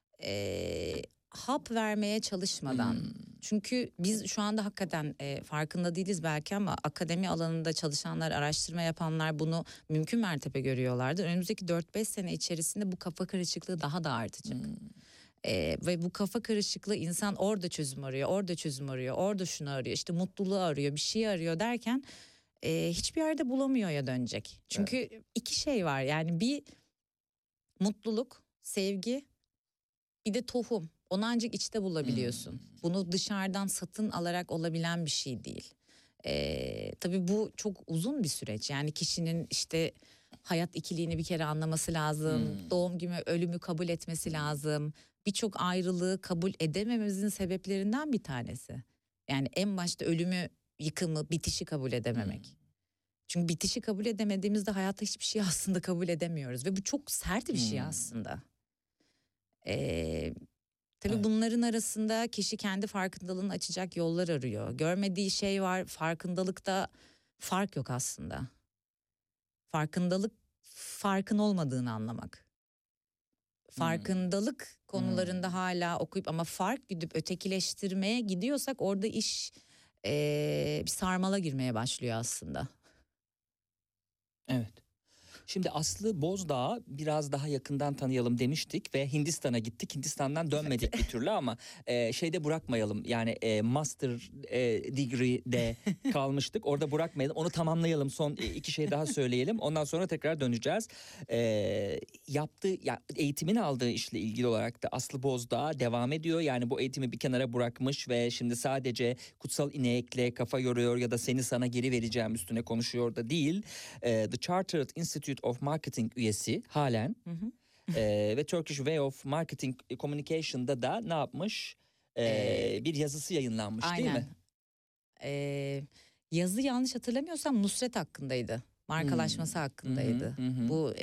Speaker 6: hap vermeye çalışmadan. Çünkü biz şu anda hakikaten farkında değiliz belki ama akademi alanında çalışanlar, araştırma yapanlar bunu mümkün mertebe görüyorlardır. Önümüzdeki 4-5 sene içerisinde bu kafa karışıklığı daha da artacak. Ve bu kafa karışıklığı, insan orada çözüm arıyor, orada çözüm arıyor, orada şunu arıyor, işte mutluluğu arıyor, bir şey arıyor derken hiçbir yerde bulamıyor ya dönecek. Çünkü iki şey var, yani bir mutluluk, sevgi, bir de tohum. Onu ancak içte bulabiliyorsun. Bunu dışarıdan satın alarak olabilen bir şey değil. Tabii bu çok uzun bir süreç. Yani kişinin işte hayat ikiliğini bir kere anlaması lazım. Doğum gibi ölümü kabul etmesi lazım. Birçok ayrılığı kabul edemememizin sebeplerinden bir tanesi. Yani en başta ölümü, yıkımı, bitişi kabul edememek. Çünkü bitişi kabul edemediğimizde hayatta hiçbir şey aslında kabul edemiyoruz. Ve bu çok sert bir şey aslında. Tabii bunların arasında kişi kendi farkındalığını açacak yollar arıyor. Görmediği şey var, farkındalıkta fark yok aslında. Farkındalık, farkın olmadığını anlamak. Farkındalık konularında hala okuyup ama fark gidip ötekileştirmeye gidiyorsak orada iş bir sarmala girmeye başlıyor aslında.
Speaker 2: Evet. Şimdi Aslı Bozdağ'ı biraz daha yakından tanıyalım demiştik ve Hindistan'a gittik. Hindistan'dan dönmedik bir türlü ama şeyde bırakmayalım. Yani master degree'de kalmıştık. Orada bırakmayalım. Onu tamamlayalım. Son 2 şey daha söyleyelim. Ondan sonra tekrar döneceğiz. Eğitimini aldığı işle ilgili olarak da Aslı Bozdağ devam ediyor. Yani bu eğitimi bir kenara bırakmış ve şimdi sadece kutsal inekle kafa yoruyor ya da seni sana geri vereceğim üstüne konuşuyor da değil. The Chartered Institute of Marketing üyesi halen. Ve Turkish Way of Marketing Communication'da da ne yapmış? Bir yazısı yayınlanmış değil mi?
Speaker 6: Yazı yanlış hatırlamıyorsam Nusret hakkındaydı. Markalaşması hakkındaydı. Bu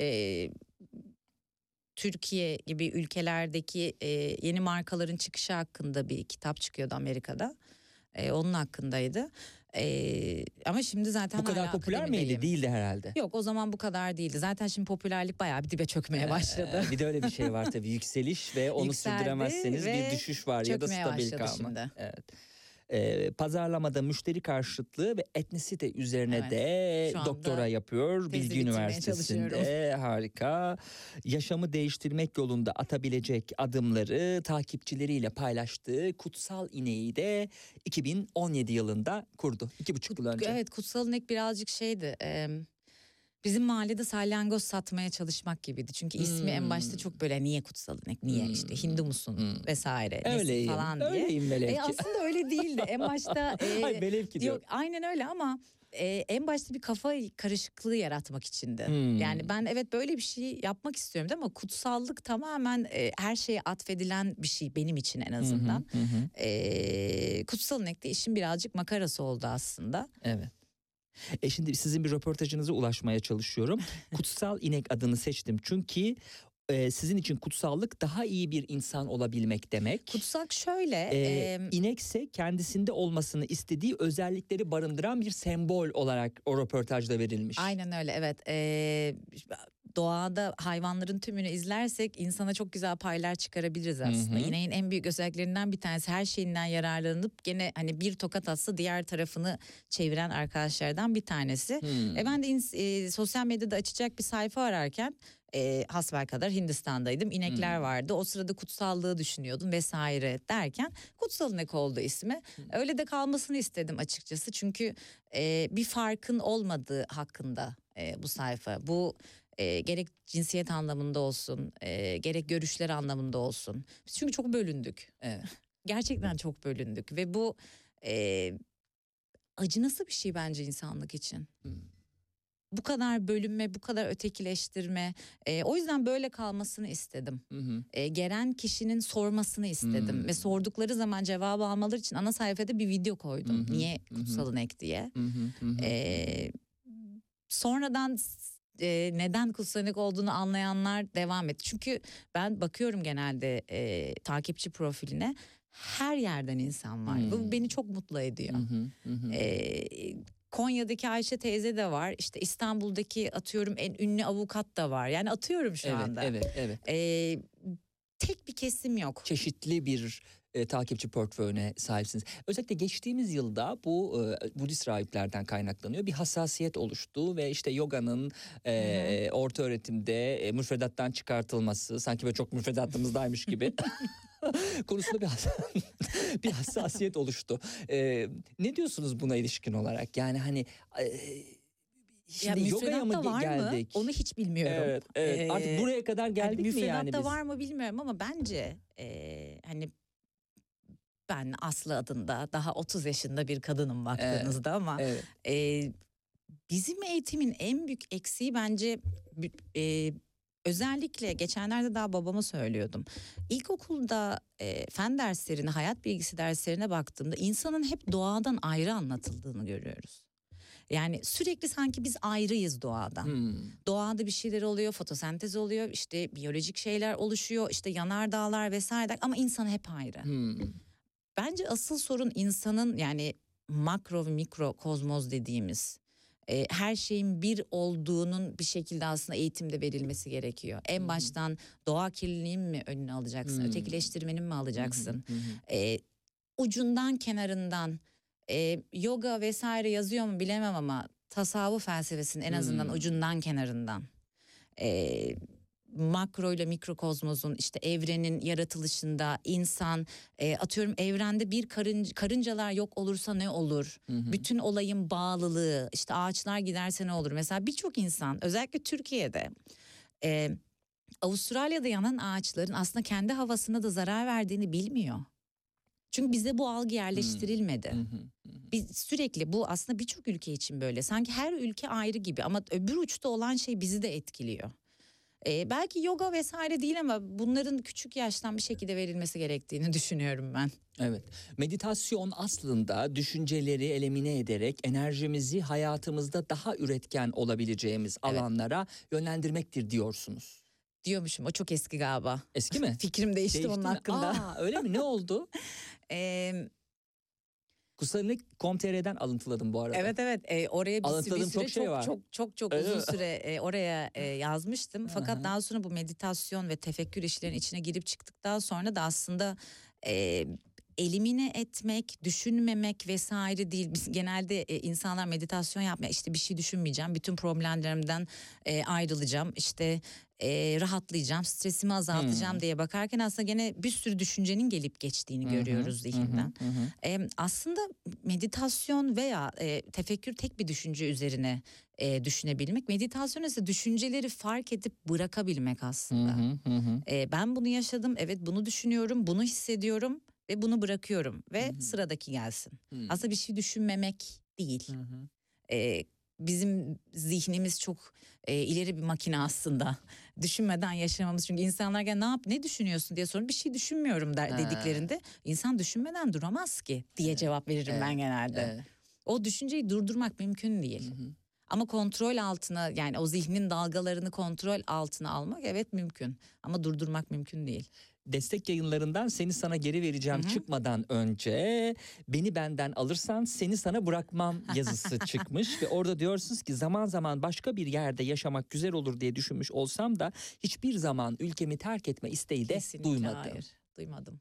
Speaker 6: Türkiye gibi ülkelerdeki yeni markaların çıkışı hakkında bir kitap çıkıyordu Amerika'da. Onun hakkındaydı. Ama şimdi zaten
Speaker 2: bu kadar popüler miydi? Değildi herhalde.
Speaker 6: Yok, o zaman bu kadar değildi. Zaten şimdi popülerlik bayağı bir dibe çökmeye başladı.
Speaker 2: Bir de öyle bir şey var tabii, yükseliş ve onu sürdüremezseniz bir düşüş var ya da stabil kalma.
Speaker 6: Şimdi.
Speaker 2: Evet. Pazarlamada müşteri karşıtlığı ve etnisite üzerine de doktora yapıyor Bilgi Üniversitesi'nde. Harika. Yaşamı değiştirmek yolunda atabilecek adımları takipçileriyle paylaştığı Kutsal İneği de 2017 yılında kurdu. 2,5 yıl önce.
Speaker 6: Evet, Kutsal İnek birazcık şeydi. Bizim mahallede salyangoz satmaya çalışmak gibiydi. Çünkü ismi en başta çok böyle niye kutsal inek, niye işte Hindu musun vesaire
Speaker 2: öyleyim,
Speaker 6: falan diye.
Speaker 2: Öyleyim Melevki.
Speaker 6: Aslında öyle değildi. En başta
Speaker 2: Hayır, Melevki diyor.
Speaker 6: Yok, aynen öyle ama en başta bir kafa karışıklığı yaratmak içindi. Yani ben evet böyle bir şey yapmak istiyorum ama kutsallık tamamen her şeye atfedilen bir şey benim için en azından. Kutsal inekte işin birazcık makarası oldu aslında.
Speaker 2: Evet. Şimdi sizin bir röportajınıza ulaşmaya çalışıyorum. Kutsal inek adını seçtim çünkü sizin için kutsallık daha iyi bir insan olabilmek demek.
Speaker 6: Kutsallık şöyle.
Speaker 2: İnekse kendisinde olmasını istediği özellikleri barındıran bir sembol olarak o röportajda verilmiş.
Speaker 6: Aynen öyle, evet. Doğada hayvanların tümünü izlersek insana çok güzel paylar çıkarabiliriz aslında. İneğin en büyük özelliklerinden bir tanesi her şeyinden yararlanıp gene hani bir tokat atsa diğer tarafını çeviren arkadaşlardan bir tanesi. Ben de sosyal medyada açacak bir sayfa ararken hasbelkader Hindistan'daydım. İnekler vardı. O sırada kutsallığı düşünüyordum vesaire derken Kutsal İnek oldu ismi. Öyle de kalmasını istedim açıkçası. Çünkü bir farkın olmadığı hakkında bu sayfa. Bu gerek cinsiyet anlamında olsun, gerek görüşler anlamında olsun. Biz çünkü çok bölündük.
Speaker 2: Evet.
Speaker 6: Gerçekten çok bölündük ve bu acınası bir şey bence insanlık için. Bu kadar bölünme, bu kadar ötekileştirme. O yüzden böyle kalmasını istedim. Gelen kişinin sormasını istedim. Ve sordukları zaman cevabı almaları için ana sayfada bir video koydum. Niye Kutsal İnek diye. Sonradan neden Kutsal İnek olduğunu anlayanlar devam etti. Çünkü ben bakıyorum genelde takipçi profiline. Her yerden insan var. Bu beni çok mutlu ediyor. Konya'daki Ayşe teyze de var. İşte İstanbul'daki atıyorum en ünlü avukat da var. Yani atıyorum şu anda. Evet. Tek bir kesim yok.
Speaker 2: Çeşitli bir takipçi portföyüne sahipsiniz. Özellikle geçtiğimiz yılda bu Budist rahiplerden kaynaklanıyor. Bir hassasiyet oluştu ve işte yoganın orta öğretimde müfredattan çıkartılması, sanki böyle çok müfredatımızdaymış gibi konusunda bir hassasiyet oluştu. Ne diyorsunuz buna ilişkin olarak? Yani hani şimdi yogaya mı geldik?
Speaker 6: Mı? Onu hiç bilmiyorum.
Speaker 2: Evet. Artık buraya kadar geldik mi yani biz?
Speaker 6: Müfredatta var mı bilmiyorum ama bence hani ben Aslı adında daha 30 yaşında bir kadınım baktığınızda ama bizim eğitimin en büyük eksiği bence özellikle geçenlerde daha babama söylüyordum. İlkokulda fen derslerine, hayat bilgisi derslerine baktığımda insanın hep doğadan ayrı anlatıldığını görüyoruz. Yani sürekli sanki biz ayrıyız doğadan. Doğada bir şeyler oluyor, fotosentez oluyor, işte biyolojik şeyler oluşuyor, işte yanardağlar vesaire ama insan hep ayrı. Bence asıl sorun insanın yani makro ve mikro kozmoz dediğimiz her şeyin bir olduğunun bir şekilde aslında eğitimde verilmesi gerekiyor. En baştan doğa kirliliğinin mi önünü alacaksın, ötekileştirmenin mi alacaksın? Ucundan kenarından yoga vesaire yazıyor mu bilemem ama tasavvuf felsefesinin en azından ucundan kenarından. Makro ile mikrokozmosun, işte evrenin yaratılışında insan, atıyorum evrende bir karıncalar yok olursa ne olur? Bütün olayın bağlılığı, işte ağaçlar giderse ne olur? Mesela birçok insan, özellikle Türkiye'de, Avustralya'da yanan ağaçların aslında kendi havasına da zarar verdiğini bilmiyor. Çünkü bize bu algı yerleştirilmedi. Biz sürekli, bu aslında birçok ülke için böyle. Sanki her ülke ayrı gibi ama öbür uçta olan şey bizi de etkiliyor. Belki yoga vesaire değil ama bunların küçük yaştan bir şekilde verilmesi gerektiğini düşünüyorum ben.
Speaker 2: Evet. Meditasyon aslında düşünceleri elimine ederek enerjimizi hayatımızda daha üretken olabileceğimiz alanlara yönlendirmektir diyorsunuz.
Speaker 6: Diyormuşum, o çok eski galiba.
Speaker 2: Eski mi?
Speaker 6: Fikrim değişti onun
Speaker 2: mi?
Speaker 6: hakkında.
Speaker 2: Öyle mi? Ne oldu?
Speaker 6: Eee
Speaker 2: Kusalinlik.com.tr'den alıntıladım bu arada.
Speaker 6: Evet, oraya bir
Speaker 2: Alıntıladığım
Speaker 6: süre
Speaker 2: çok şey var.
Speaker 6: çok
Speaker 2: Öyle
Speaker 6: uzun
Speaker 2: mi?
Speaker 6: süre oraya yazmıştım. Fakat daha sonra bu meditasyon ve tefekkür işlerinin içine girip çıktıktan sonra da aslında elimine etmek, düşünmemek vesaire değil. Biz genelde insanlar meditasyon yapmaya, işte bir şey düşünmeyeceğim, bütün problemlerimden ayrılacağım, işte rahatlayacağım, stresimi azaltacağım diye bakarken aslında gene bir sürü düşüncenin gelip geçtiğini görüyoruz zihinden. Aslında meditasyon veya tefekkür tek bir düşünce üzerine düşünebilmek. Meditasyon ise düşünceleri fark edip bırakabilmek aslında. Ben bunu yaşadım, evet bunu düşünüyorum, bunu hissediyorum ve bunu bırakıyorum ve sıradaki gelsin. Aslında bir şey düşünmemek değil. Bizim zihnimiz çok ileri bir makine aslında. Düşünmeden yaşamamız, çünkü insanlar gene ne düşünüyorsun diye sorun, bir şey düşünmüyorum dediklerinde insan düşünmeden duramaz ki diye cevap veririm ben genelde. O düşünceyi durdurmak mümkün değil. Ama kontrol altına, yani o zihnin dalgalarını kontrol altına almak evet mümkün ama durdurmak mümkün değil.
Speaker 2: Destek yayınlarından Seni Sana Geri Vereceğim çıkmadan önce Beni Benden Alırsan Seni Sana Bırakmam yazısı çıkmış ve orada diyorsunuz ki zaman zaman başka bir yerde yaşamak güzel olur diye düşünmüş olsam da hiçbir zaman ülkemi terk etme isteği de
Speaker 6: Kesinlikle
Speaker 2: duymadım.
Speaker 6: Hayır, duymadım.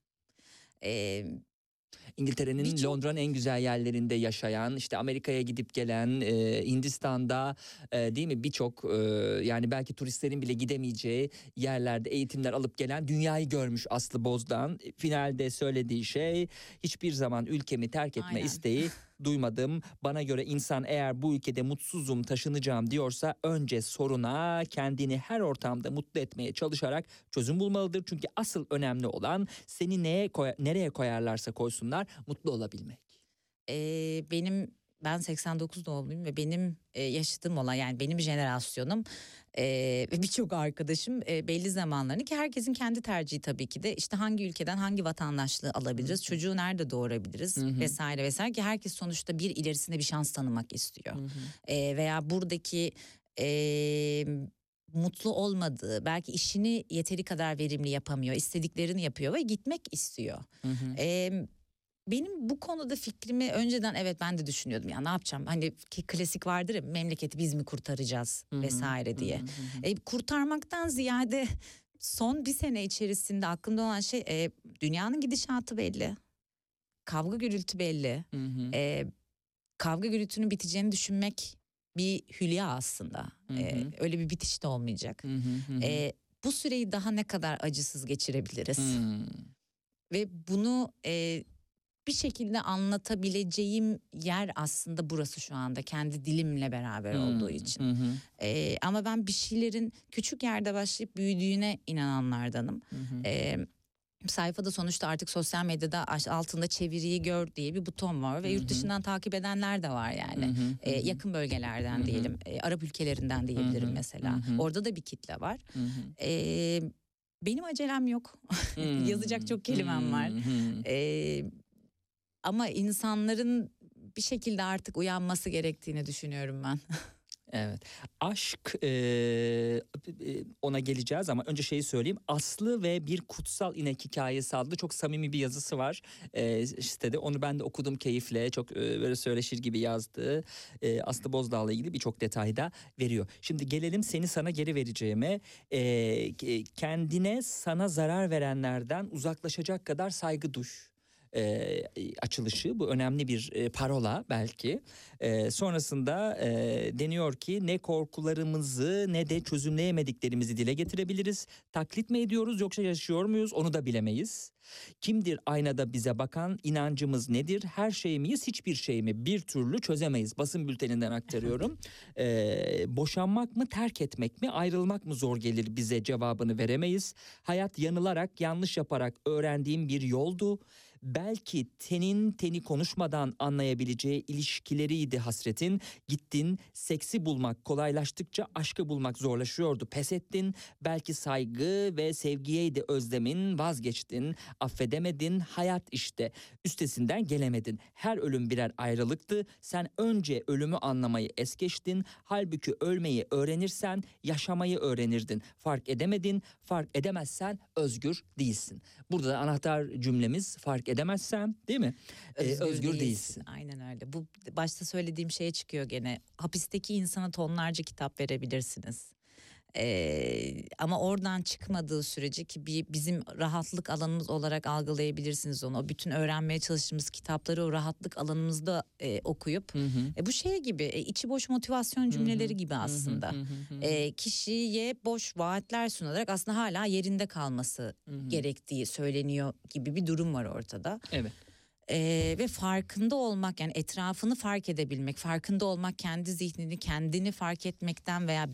Speaker 2: İngiltere'nin, Londra'nın en güzel yerlerinde yaşayan, işte Amerika'ya gidip gelen, Hindistan'da değil mi birçok yani belki turistlerin bile gidemeyeceği yerlerde eğitimler alıp gelen, dünyayı görmüş Aslı Bozdan. Finalde söylediği şey, hiçbir zaman ülkemi terk etme isteği duymadım. Bana göre insan eğer bu ülkede mutsuzum, taşınacağım diyorsa önce soruna kendini her ortamda mutlu etmeye çalışarak çözüm bulmalıdır. Çünkü asıl önemli olan seni nereye koyarlarsa koysunlar mutlu olabilmek.
Speaker 6: Ben 89 doğumluyum ve benim yaşadığım olan, yani benim jenerasyonum ve birçok arkadaşım belli zamanlarını, ki herkesin kendi tercihi tabii ki de, işte hangi ülkeden hangi vatandaşlığı alabiliriz, çocuğu nerede doğurabiliriz vesaire vesaire, ki herkes sonuçta bir ilerisinde bir şans tanımak istiyor. Veya buradaki mutlu olmadığı, belki işini yeteri kadar verimli yapamıyor, istediklerini yapıyor ve gitmek istiyor. Benim bu konuda fikrimi önceden ben de düşünüyordum, ya ne yapacağım, hani klasik vardır ya, memleketi biz mi kurtaracağız vesaire diye. Kurtarmaktan ziyade son bir sene içerisinde aklımda olan şey, dünyanın gidişatı belli, kavga gürültü belli. Kavga gürültünün biteceğini düşünmek bir hülya aslında. Öyle bir bitiş de olmayacak. Bu süreyi daha ne kadar acısız geçirebiliriz ve bunu bir şekilde anlatabileceğim yer aslında burası şu anda, kendi dilimle beraber olduğu için. Ama ben bir şeylerin küçük yerde başlayıp büyüdüğüne inananlardanım. Sayfada sonuçta artık sosyal medyada altında çeviriyi gör diye bir buton var ve yurt dışından takip edenler de var yani. Yakın bölgelerden diyelim, Arap ülkelerinden diyebilirim mesela. Orada da bir kitle var. Benim acelem yok. Yazacak çok kelimem var. Ama insanların bir şekilde artık uyanması gerektiğini düşünüyorum ben.
Speaker 2: Evet. Aşk, ona geleceğiz ama önce şeyi söyleyeyim. Aslı ve Bir Kutsal İnek Hikayesi adlı çok samimi bir yazısı var sitede. Onu ben de okudum keyifle. Çok böyle söyleşir gibi yazdığı. Aslı Bozdağ'la ilgili birçok detay da veriyor. Şimdi gelelim Seni Sana Geri Vereceğime. Kendine sana zarar verenlerden uzaklaşacak kadar saygı duy. açılışı. Bu önemli bir parola belki. Sonrasında deniyor ki ne korkularımızı ne de çözümleyemediklerimizi dile getirebiliriz. Taklit mi ediyoruz yoksa yaşıyor muyuz onu da bilemeyiz. Kimdir aynada bize bakan, inancımız nedir, her şey miyiz, hiçbir şey mi, bir türlü çözemeyiz. Basın bülteninden aktarıyorum. Boşanmak mı, terk etmek mi, ayrılmak mı zor gelir bize, cevabını veremeyiz. Hayat yanılarak, yanlış yaparak öğrendiğim bir yoldu. Belki teni konuşmadan anlayabileceği ilişkileriydi hasretin. Gittin, seksi bulmak kolaylaştıkça aşkı bulmak zorlaşıyordu. Pes ettin, belki saygı ve sevgiyeydi özlemin, vazgeçtin, affedemedin, hayat işte. Üstesinden gelemedin. Her ölüm birer ayrılıktı. Sen önce ölümü anlamayı es geçtin. Halbuki ölmeyi öğrenirsen yaşamayı öğrenirdin. Fark edemedin, fark edemezsen özgür değilsin. Burada da anahtar cümlemiz fark edemezsen, değil mi? Özgür değilsin.
Speaker 6: Aynen öyle. Bu başta söylediğim şeye çıkıyor gene. Hapisteki insana tonlarca kitap verebilirsiniz. Ama oradan çıkmadığı sürece ki bizim rahatlık alanımız olarak algılayabilirsiniz onu. O bütün öğrenmeye çalıştığımız kitapları o rahatlık alanımızda okuyup bu şey gibi içi boş motivasyon cümleleri gibi aslında. Kişiye boş vaatler sunularak aslında hala yerinde kalması gerektiği söyleniyor gibi bir durum var ortada.
Speaker 2: Evet.
Speaker 6: Ve farkında olmak, yani etrafını fark edebilmek, farkında olmak, kendi zihnini, kendini fark etmekten veya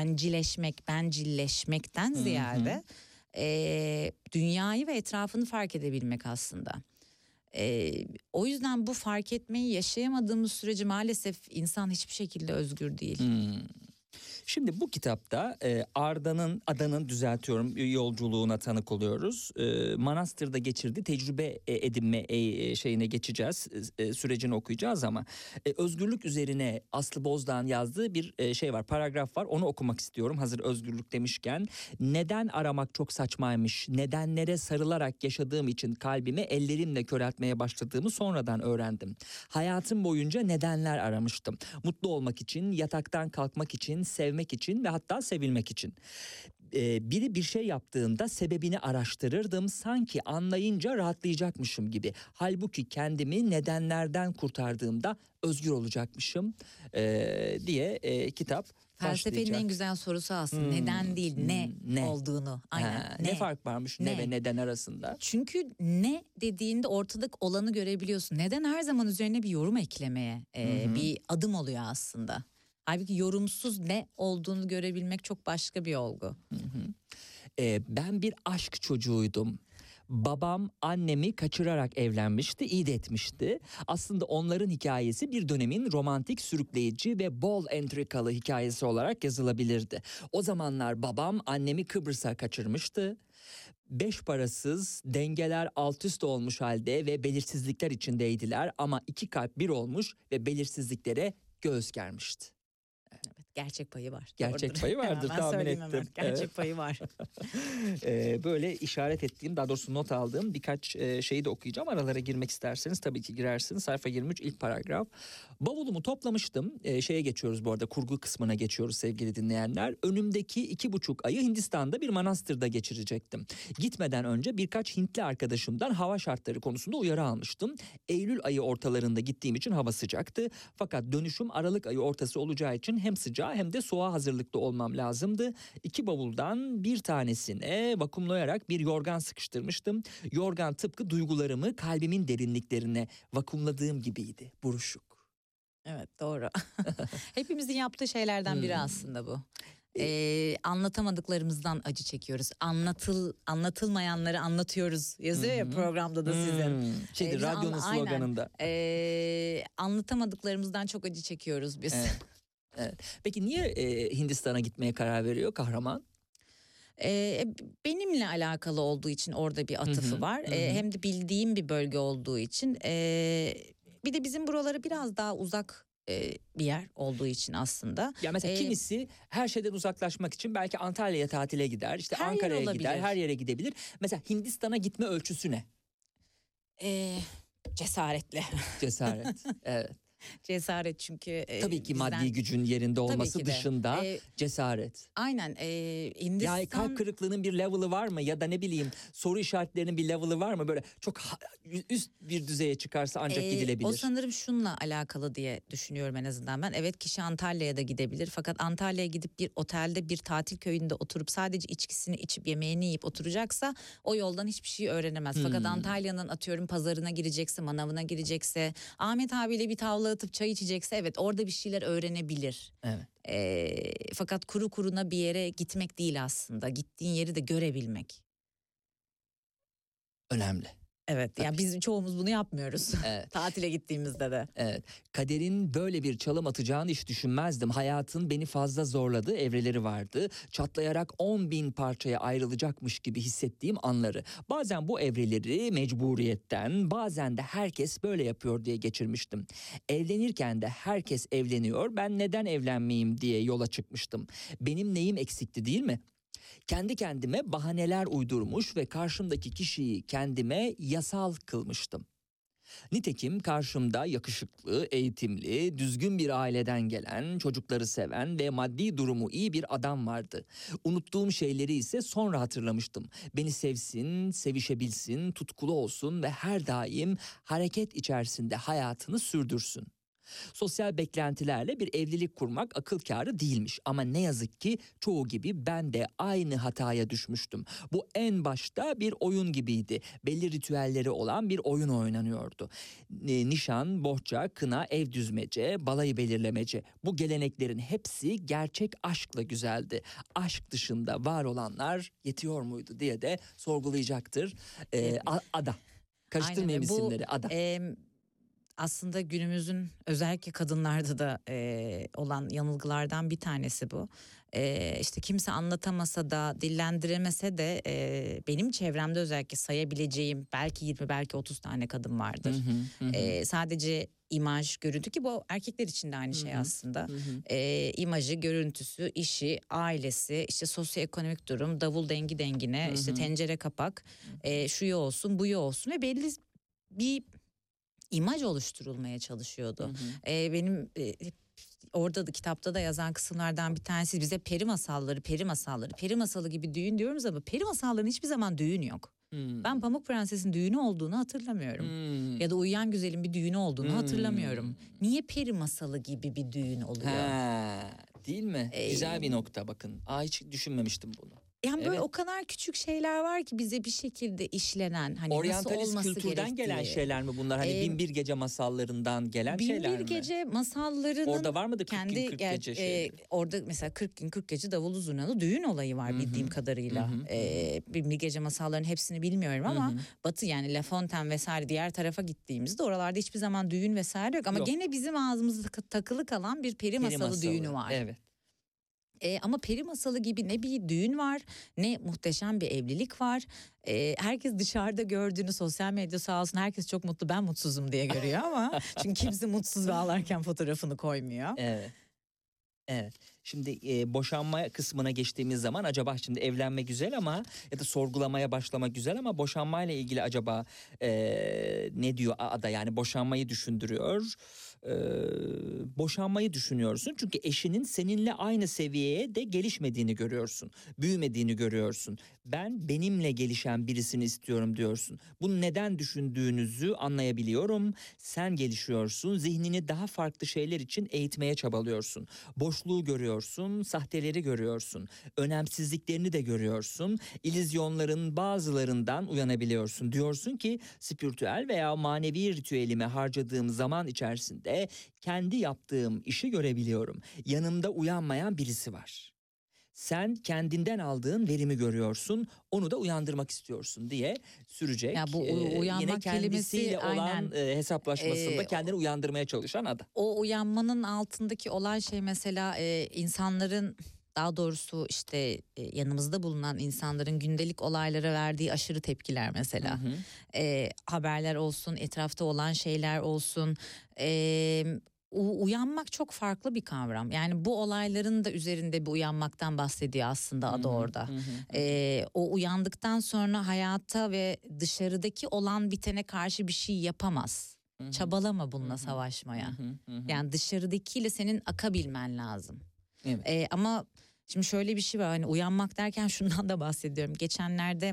Speaker 6: bencilleşmekten ziyade dünyayı ve etrafını fark edebilmek aslında. O yüzden bu fark etmeyi yaşayamadığımız sürece maalesef insan hiçbir şekilde özgür değil.
Speaker 2: Şimdi bu kitapta adanın düzeltiyorum yolculuğuna tanık oluyoruz. Manastır'da geçirdiği tecrübe edinme şeyine geçeceğiz. Sürecini okuyacağız ama özgürlük üzerine Aslı Bozdağ'ın yazdığı bir şey var, paragraf var. Onu okumak istiyorum hazır özgürlük demişken. Neden aramak çok saçmaymış. Nedenlere sarılarak yaşadığım için kalbimi ellerimle köreltmeye başladığımı sonradan öğrendim. Hayatım boyunca nedenler aramıştım. Mutlu olmak için, yataktan kalkmak için, sevmek için ve hatta sevilmek için. Biri bir şey yaptığında sebebini araştırırdım, sanki anlayınca rahatlayacakmışım gibi. Halbuki kendimi nedenlerden kurtardığımda özgür olacakmışım diye kitap
Speaker 6: Felsefenin
Speaker 2: başlayacak.
Speaker 6: en güzel sorusu aslında neden değil ne olduğunu. Aynen.
Speaker 2: Ne fark varmış ne ve neden arasında?
Speaker 6: Çünkü ne dediğinde ortada olanı görebiliyorsun. Neden her zaman üzerine bir yorum eklemeye bir adım oluyor aslında. Halbuki yorumsuz ne olduğunu görebilmek çok başka bir olgu.
Speaker 2: Ben bir aşk çocuğuydum. Babam annemi kaçırarak evlenmişti, iyi de etmişti. Aslında onların hikayesi bir dönemin romantik, sürükleyici ve bol entrikalı hikayesi olarak yazılabilirdi. O zamanlar babam annemi Kıbrıs'a kaçırmıştı. 5 parasız, dengeler alt üst olmuş halde ve belirsizlikler içindeydiler ama 2 kalp bir olmuş ve belirsizliklere göğüs germişti.
Speaker 6: Gerçek payı var.
Speaker 2: Gerçek
Speaker 6: Doğrudur.
Speaker 2: payı vardır tahmin ettim.
Speaker 6: Gerçek payı var.
Speaker 2: Böyle işaret ettiğim, daha doğrusu not aldığım birkaç şeyi de okuyacağım. Aralara girmek isterseniz tabii ki girersiniz. Sayfa 23 ilk paragraf. Bavulumu toplamıştım. Şeye geçiyoruz bu arada, kurgu kısmına geçiyoruz sevgili dinleyenler. Önümdeki 2,5 ayı Hindistan'da bir manastırda geçirecektim. Gitmeden önce birkaç Hintli arkadaşımdan hava şartları konusunda uyarı almıştım. Eylül ayı ortalarında gittiğim için hava sıcaktı. Fakat dönüşüm Aralık ayı ortası olacağı için hem sıcağı hem de soğuğa hazırlıklı olmam lazımdı. 2 bavuldan bir tanesine vakumlayarak bir yorgan sıkıştırmıştım. Yorgan tıpkı duygularımı kalbimin derinliklerine vakumladığım gibiydi, buruşuk.
Speaker 6: Evet, doğru. Hepimizin yaptığı şeylerden biri aslında bu. Anlatamadıklarımızdan acı çekiyoruz. Anlatılmayanları anlatıyoruz yazıyor ya programda da sizin.
Speaker 2: Radyonun sloganında.
Speaker 6: Anlatamadıklarımızdan çok acı çekiyoruz biz.
Speaker 2: Evet. Peki niye Hindistan'a gitmeye karar veriyor kahraman?
Speaker 6: Benimle alakalı olduğu için orada bir atıfı var. Hem de bildiğim bir bölge olduğu için. Bir de bizim buralara biraz daha uzak bir yer olduğu için aslında.
Speaker 2: Ya mesela kimisi her şeyden uzaklaşmak için belki Antalya'ya tatile gider, işte Ankara'ya gider, her yere gidebilir. Mesela Hindistan'a gitme ölçüsü ne?
Speaker 6: Cesaretle.
Speaker 2: Cesaret. Evet.
Speaker 6: Cesaret çünkü.
Speaker 2: Tabii ki
Speaker 6: bizden...
Speaker 2: maddi gücün yerinde olması
Speaker 6: Tabii ki de.
Speaker 2: dışında cesaret.
Speaker 6: Aynen. Hindistan...
Speaker 2: Yani kalp kırıklığının bir level'ı var mı ya da ne bileyim soru işaretlerinin bir level'ı var mı? Böyle çok üst bir düzeye çıkarsa ancak gidilebilir.
Speaker 6: O sanırım şunla alakalı diye düşünüyorum en azından ben. Evet, kişi Antalya'ya da gidebilir fakat Antalya'ya gidip bir otelde, bir tatil köyünde oturup sadece içkisini içip yemeğini yiyip oturacaksa o yoldan hiçbir şey öğrenemez. Fakat Antalya'nın atıyorum pazarına girecekse, manavına girecekse, Ahmet abiyle bir tavla atıp çay içecekse evet orada bir şeyler öğrenebilir.
Speaker 2: Evet.
Speaker 6: Fakat kuru kuruna bir yere gitmek değil aslında. Gittiğin yeri de görebilmek.
Speaker 2: Önemli.
Speaker 6: Evet.
Speaker 2: Tabii.
Speaker 6: Yani biz çoğumuz bunu yapmıyoruz.
Speaker 2: Evet.
Speaker 6: Tatile gittiğimizde de.
Speaker 2: Evet. Kaderin böyle bir çalım atacağını hiç düşünmezdim. Hayatın beni fazla zorladığı evreleri vardı. Çatlayarak 10.000 parçaya ayrılacakmış gibi hissettiğim anları. Bazen bu evreleri mecburiyetten, bazen de herkes böyle yapıyor diye geçirmiştim. Evlenirken de herkes evleniyor, ben neden evlenmeyeyim diye yola çıkmıştım. Benim neyim eksikti değil mi? Kendi kendime bahaneler uydurmuş ve karşımdaki kişiyi kendime yasal kılmıştım. Nitekim karşımda yakışıklı, eğitimli, düzgün bir aileden gelen, çocukları seven ve maddi durumu iyi bir adam vardı. Unuttuğum şeyleri ise sonra hatırlamıştım. Beni sevsin, sevişebilsin, tutkulu olsun ve her daim hareket içerisinde hayatını sürdürsün. Sosyal beklentilerle bir evlilik kurmak akıl kârı değilmiş ama ne yazık ki çoğu gibi ben de aynı hataya düşmüştüm. Bu en başta bir oyun gibiydi. Belli ritüelleri olan bir oyun oynanıyordu. Nişan, bohça, kına, ev düzmece, balayı belirlemece. Bu geleneklerin hepsi gerçek aşkla güzeldi. Aşk dışında var olanlar yetiyor muydu diye de sorgulayacaktır. Ada. Karıştırmayayım isimleri. Ada.
Speaker 6: Aslında günümüzün özellikle kadınlarda da olan yanılgılardan bir tanesi bu. İşte kimse anlatamasa da, dillendiremese de benim çevremde özellikle sayabileceğim belki 20 belki 30 tane kadın vardır. Sadece imaj, görüntü ki bu erkekler için de aynı şey aslında. İmajı, görüntüsü, işi, ailesi, işte sosyoekonomik durum, davul dengi dengine, işte tencere kapak, şu olsun, bu olsun ve belli bir imaj oluşturulmaya çalışıyordu. Benim orada da kitapta da yazan kısımlardan bir tanesi bize peri masalı gibi düğün diyoruz ama peri masallarının hiçbir zaman düğün yok. Ben Pamuk Prenses'in düğünü olduğunu hatırlamıyorum. Ya da Uyuyan Güzel'in bir düğünü olduğunu hatırlamıyorum. Niye peri masalı gibi bir düğün oluyor?
Speaker 2: Değil mi? Güzel bir nokta bakın. Hiç düşünmemiştim bunu.
Speaker 6: Yani böyle o kadar küçük şeyler var ki bize bir şekilde işlenen, hani
Speaker 2: oryantalist
Speaker 6: nasıl olması
Speaker 2: kültürden
Speaker 6: gerektiği.
Speaker 2: gelen şeyler mi bunlar? Hani Binbir Gece masallarından gelen şeyler mi?
Speaker 6: Binbir Gece masallarının
Speaker 2: orada var mıdır 40
Speaker 6: kendi
Speaker 2: gün 40 gece şeyleri?
Speaker 6: Orada mesela 40 gün 40 gece davulu zurnalı düğün olayı var bildiğim kadarıyla. Binbir Gece masallarının hepsini bilmiyorum ama Batı yani La Fontaine vesaire diğer tarafa gittiğimizde oralarda hiçbir zaman düğün vesaire yok. Ama gene bizim ağzımızda takılı kalan bir peri masalı düğünü var.
Speaker 2: Evet.
Speaker 6: Ama peri masalı gibi ne bir düğün var ne muhteşem bir evlilik var. Herkes dışarıda gördüğünü sosyal medya sağ olsun herkes çok mutlu, ben mutsuzum diye görüyor ama çünkü kimse mutsuz ve ağlarken fotoğrafını koymuyor.
Speaker 2: Evet. Evet. Şimdi boşanma kısmına geçtiğimiz zaman acaba şimdi evlenme güzel ama ya da sorgulamaya başlamak güzel ama boşanmayla ilgili acaba ne diyor Ada, yani boşanmayı düşündürüyor. Boşanmayı düşünüyorsun çünkü eşinin seninle aynı seviyeye de gelişmediğini görüyorsun. Büyümediğini görüyorsun. Ben benimle gelişen birisini istiyorum diyorsun. Bunu neden düşündüğünüzü anlayabiliyorum. Sen gelişiyorsun. Zihnini daha farklı şeyler için eğitmeye çabalıyorsun. Boşluğu görüyorsun, sahteleri görüyorsun. Önemsizliklerini de görüyorsun. İllüzyonların bazılarından uyanabiliyorsun. Diyorsun ki spiritüel veya manevi ritüelime harcadığım zaman içerisinde kendi yaptığım işi görebiliyorum. Yanımda uyanmayan birisi var. Sen kendinden aldığın verimi görüyorsun, onu da uyandırmak istiyorsun diye sürecek.
Speaker 6: Ya bu uyanmak
Speaker 2: yine kendisiyle
Speaker 6: kelimesi,
Speaker 2: olan
Speaker 6: aynen.
Speaker 2: hesaplaşmasında kendini uyandırmaya çalışan Ada.
Speaker 6: O uyanmanın altındaki olan şey mesela insanların, daha doğrusu işte yanımızda bulunan insanların gündelik olaylara verdiği aşırı tepkiler mesela. Haberler olsun, etrafta olan şeyler olsun. Uyanmak çok farklı bir kavram. Yani bu olayların da üzerinde bir uyanmaktan bahsediyor aslında Ada orada. O uyandıktan sonra hayata ve dışarıdaki olan bitene karşı bir şey yapamaz. Çabalama bununla savaşmaya. Yani dışarıdakiyle senin akabilmen lazım.
Speaker 2: Evet.
Speaker 6: Ama şimdi şöyle bir şey var, hani uyanmak derken şundan da bahsediyorum. Geçenlerde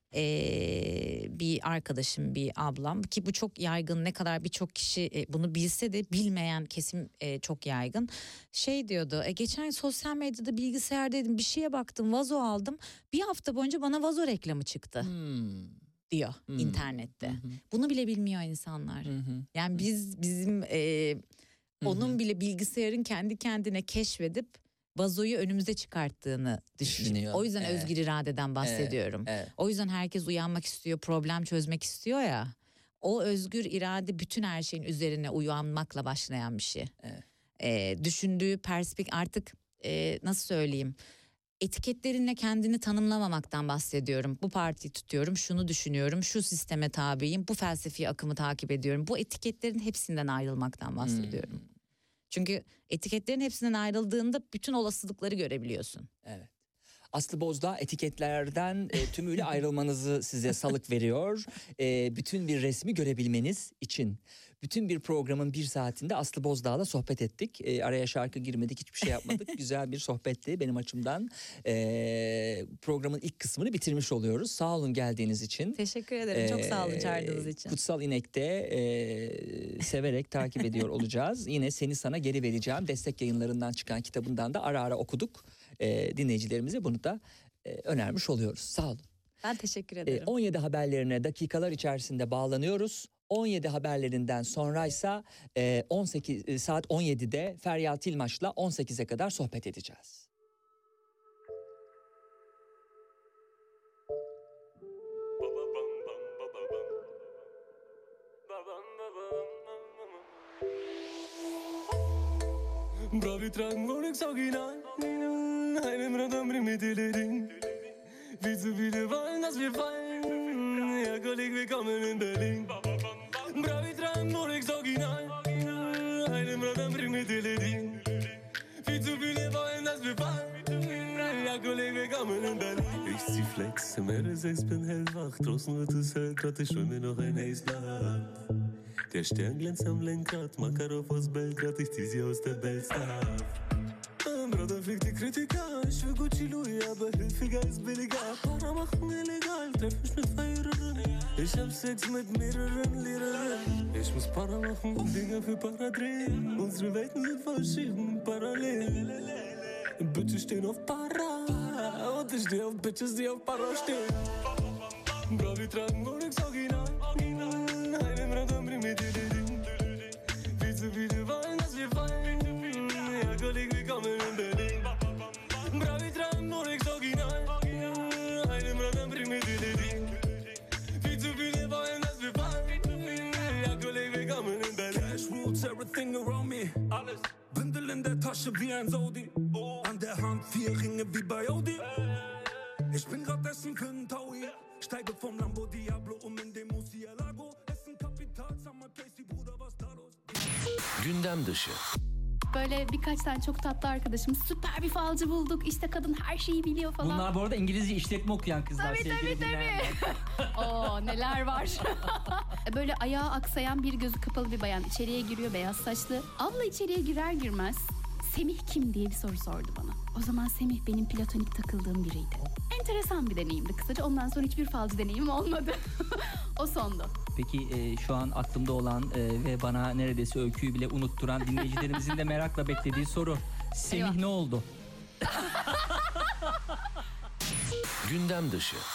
Speaker 6: bir arkadaşım, bir ablam, ki bu çok yaygın, ne kadar birçok kişi bunu bilse de bilmeyen kesim çok yaygın. Şey diyordu, geçen sosyal medyada bilgisayardaydım, bir şeye baktım, vazo aldım, bir hafta boyunca bana vazo reklamı çıktı diyor internette. Bunu bile bilmiyor insanlar. Yani bizim onun bile bilgisayarın kendi kendine keşfedip vazoyu önümüze çıkarttığını düşünüyor. O yüzden özgür iradeden bahsediyorum.
Speaker 2: Evet.
Speaker 6: O yüzden herkes uyanmak istiyor, problem çözmek istiyor ya. O özgür irade bütün her şeyin üzerine uyanmakla başlayan bir şey. Düşündüğü perspektif artık nasıl söyleyeyim? Etiketlerinle kendini tanımlamamaktan bahsediyorum. Bu partiyi tutuyorum, şunu düşünüyorum, şu sisteme tabiyim, bu felsefi akımı takip ediyorum. Bu etiketlerin hepsinden ayrılmaktan bahsediyorum. Çünkü etiketlerin hepsinden ayrıldığında bütün olasılıkları görebiliyorsun.
Speaker 2: Evet. Aslı Bozdağ etiketlerden tümüyle ayrılmanızı size salık veriyor. Bütün bir resmi görebilmeniz için. Bütün bir programın 1 saatinde Aslı Bozdağ'la sohbet ettik. Araya şarkı girmedik, hiçbir şey yapmadık. Güzel bir sohbetti benim açımdan. Programın ilk kısmını bitirmiş oluyoruz. Sağ olun geldiğiniz için.
Speaker 6: Teşekkür ederim. Çok sağ olun çağırdığınız için.
Speaker 2: Kutsal İnek'te severek takip ediyor olacağız. Yine Seni Sana Geri Vereceğim destek yayınlarından çıkan kitabından da ara ara okuduk. Dinleyicilerimize bunu da önermiş oluyoruz. Sağ olun.
Speaker 6: Ben teşekkür ederim.
Speaker 2: 17 haberlerine dakikalar içerisinde bağlanıyoruz. 17 haberlerinden sonraysa 18 saat 17'de Feryal Tilmaç'la 18'e kadar sohbet edeceğiz.
Speaker 1: Bravi trangonik soginan, einem Radam Rimitelerin. Wie zu viele wollen, dass wir fallen. Ja, Kollege, willkommen in Berlin. Bravi trangonik soginan, einem Radam Rimitelerin. Wie zu viele wollen, dass wir fallen. Ja, Kollege, willkommen in Berlin. Ich zieh Flex, im RS6 bin hellwach. Draußen wird es hell, grad ich schwimme noch ein Eisbad. Der Stern glänzt am Lenkrad, Makarov aus Belgrad, ich zieh sie aus der Belstaff. Bruder, fick die Kritiker, ich will Gucci Louis, aber hilfiger ist billiger. Para machen illegal, treff mich mit Feierern. Ich hab Sex mit mehreren Lehrern. Ich muss Para machen, Dinge für Para drehen. Unsere Welten sind verschieden, parallel. Bitches stehen auf Para, und ich steh auf Bitches, die auf Para stehen. Bro, wir tragen wohl nix original. Einem Radam Rimitelerin. Wie zu viele wollen, dass wir fallen. Ja, Kollege, willkommen in Berlin. Bro, wir tragen wohl nix original. Einem Radam Rimitelerin. Wie zu viele wollen, dass wir fallen. Ja, Kollege, willkommen in Berlin.
Speaker 7: Cash rules everything around me. Alles. Bündel in der Tasche wie ein Saudi. An der Hand 4 Ringe wie bei Audi. Ich bin grad essen für einen Taui. Steige vom Lambo Diablo in dem Murcielago. Essen Kapital, Summer Casey, Bruder, was da los?
Speaker 8: Gündem dışı.
Speaker 9: Böyle birkaç tane çok tatlı arkadaşım, süper bir falcı bulduk, İşte kadın her şeyi biliyor falan.
Speaker 10: Bunlar bu arada İngilizce işletme okuyan kızlar.
Speaker 9: Tabii. Oo, neler var. Böyle ayağı aksayan, bir gözü kapalı bir bayan içeriye giriyor, beyaz saçlı. Abla içeriye girer girmez Semih kim diye bir soru sordu bana. O zaman Semih benim platonik takıldığım biriydi. Enteresan bir deneyimdi kısaca. Ondan sonra hiçbir falcı deneyimim olmadı. O sondu.
Speaker 10: Peki şu an aklımda olan ve bana neredeyse öyküyü bile unutturan dinleyicilerimizin de merakla beklediği soru. Semih
Speaker 9: Eyvah.
Speaker 10: ne oldu?
Speaker 8: Gündem dışı.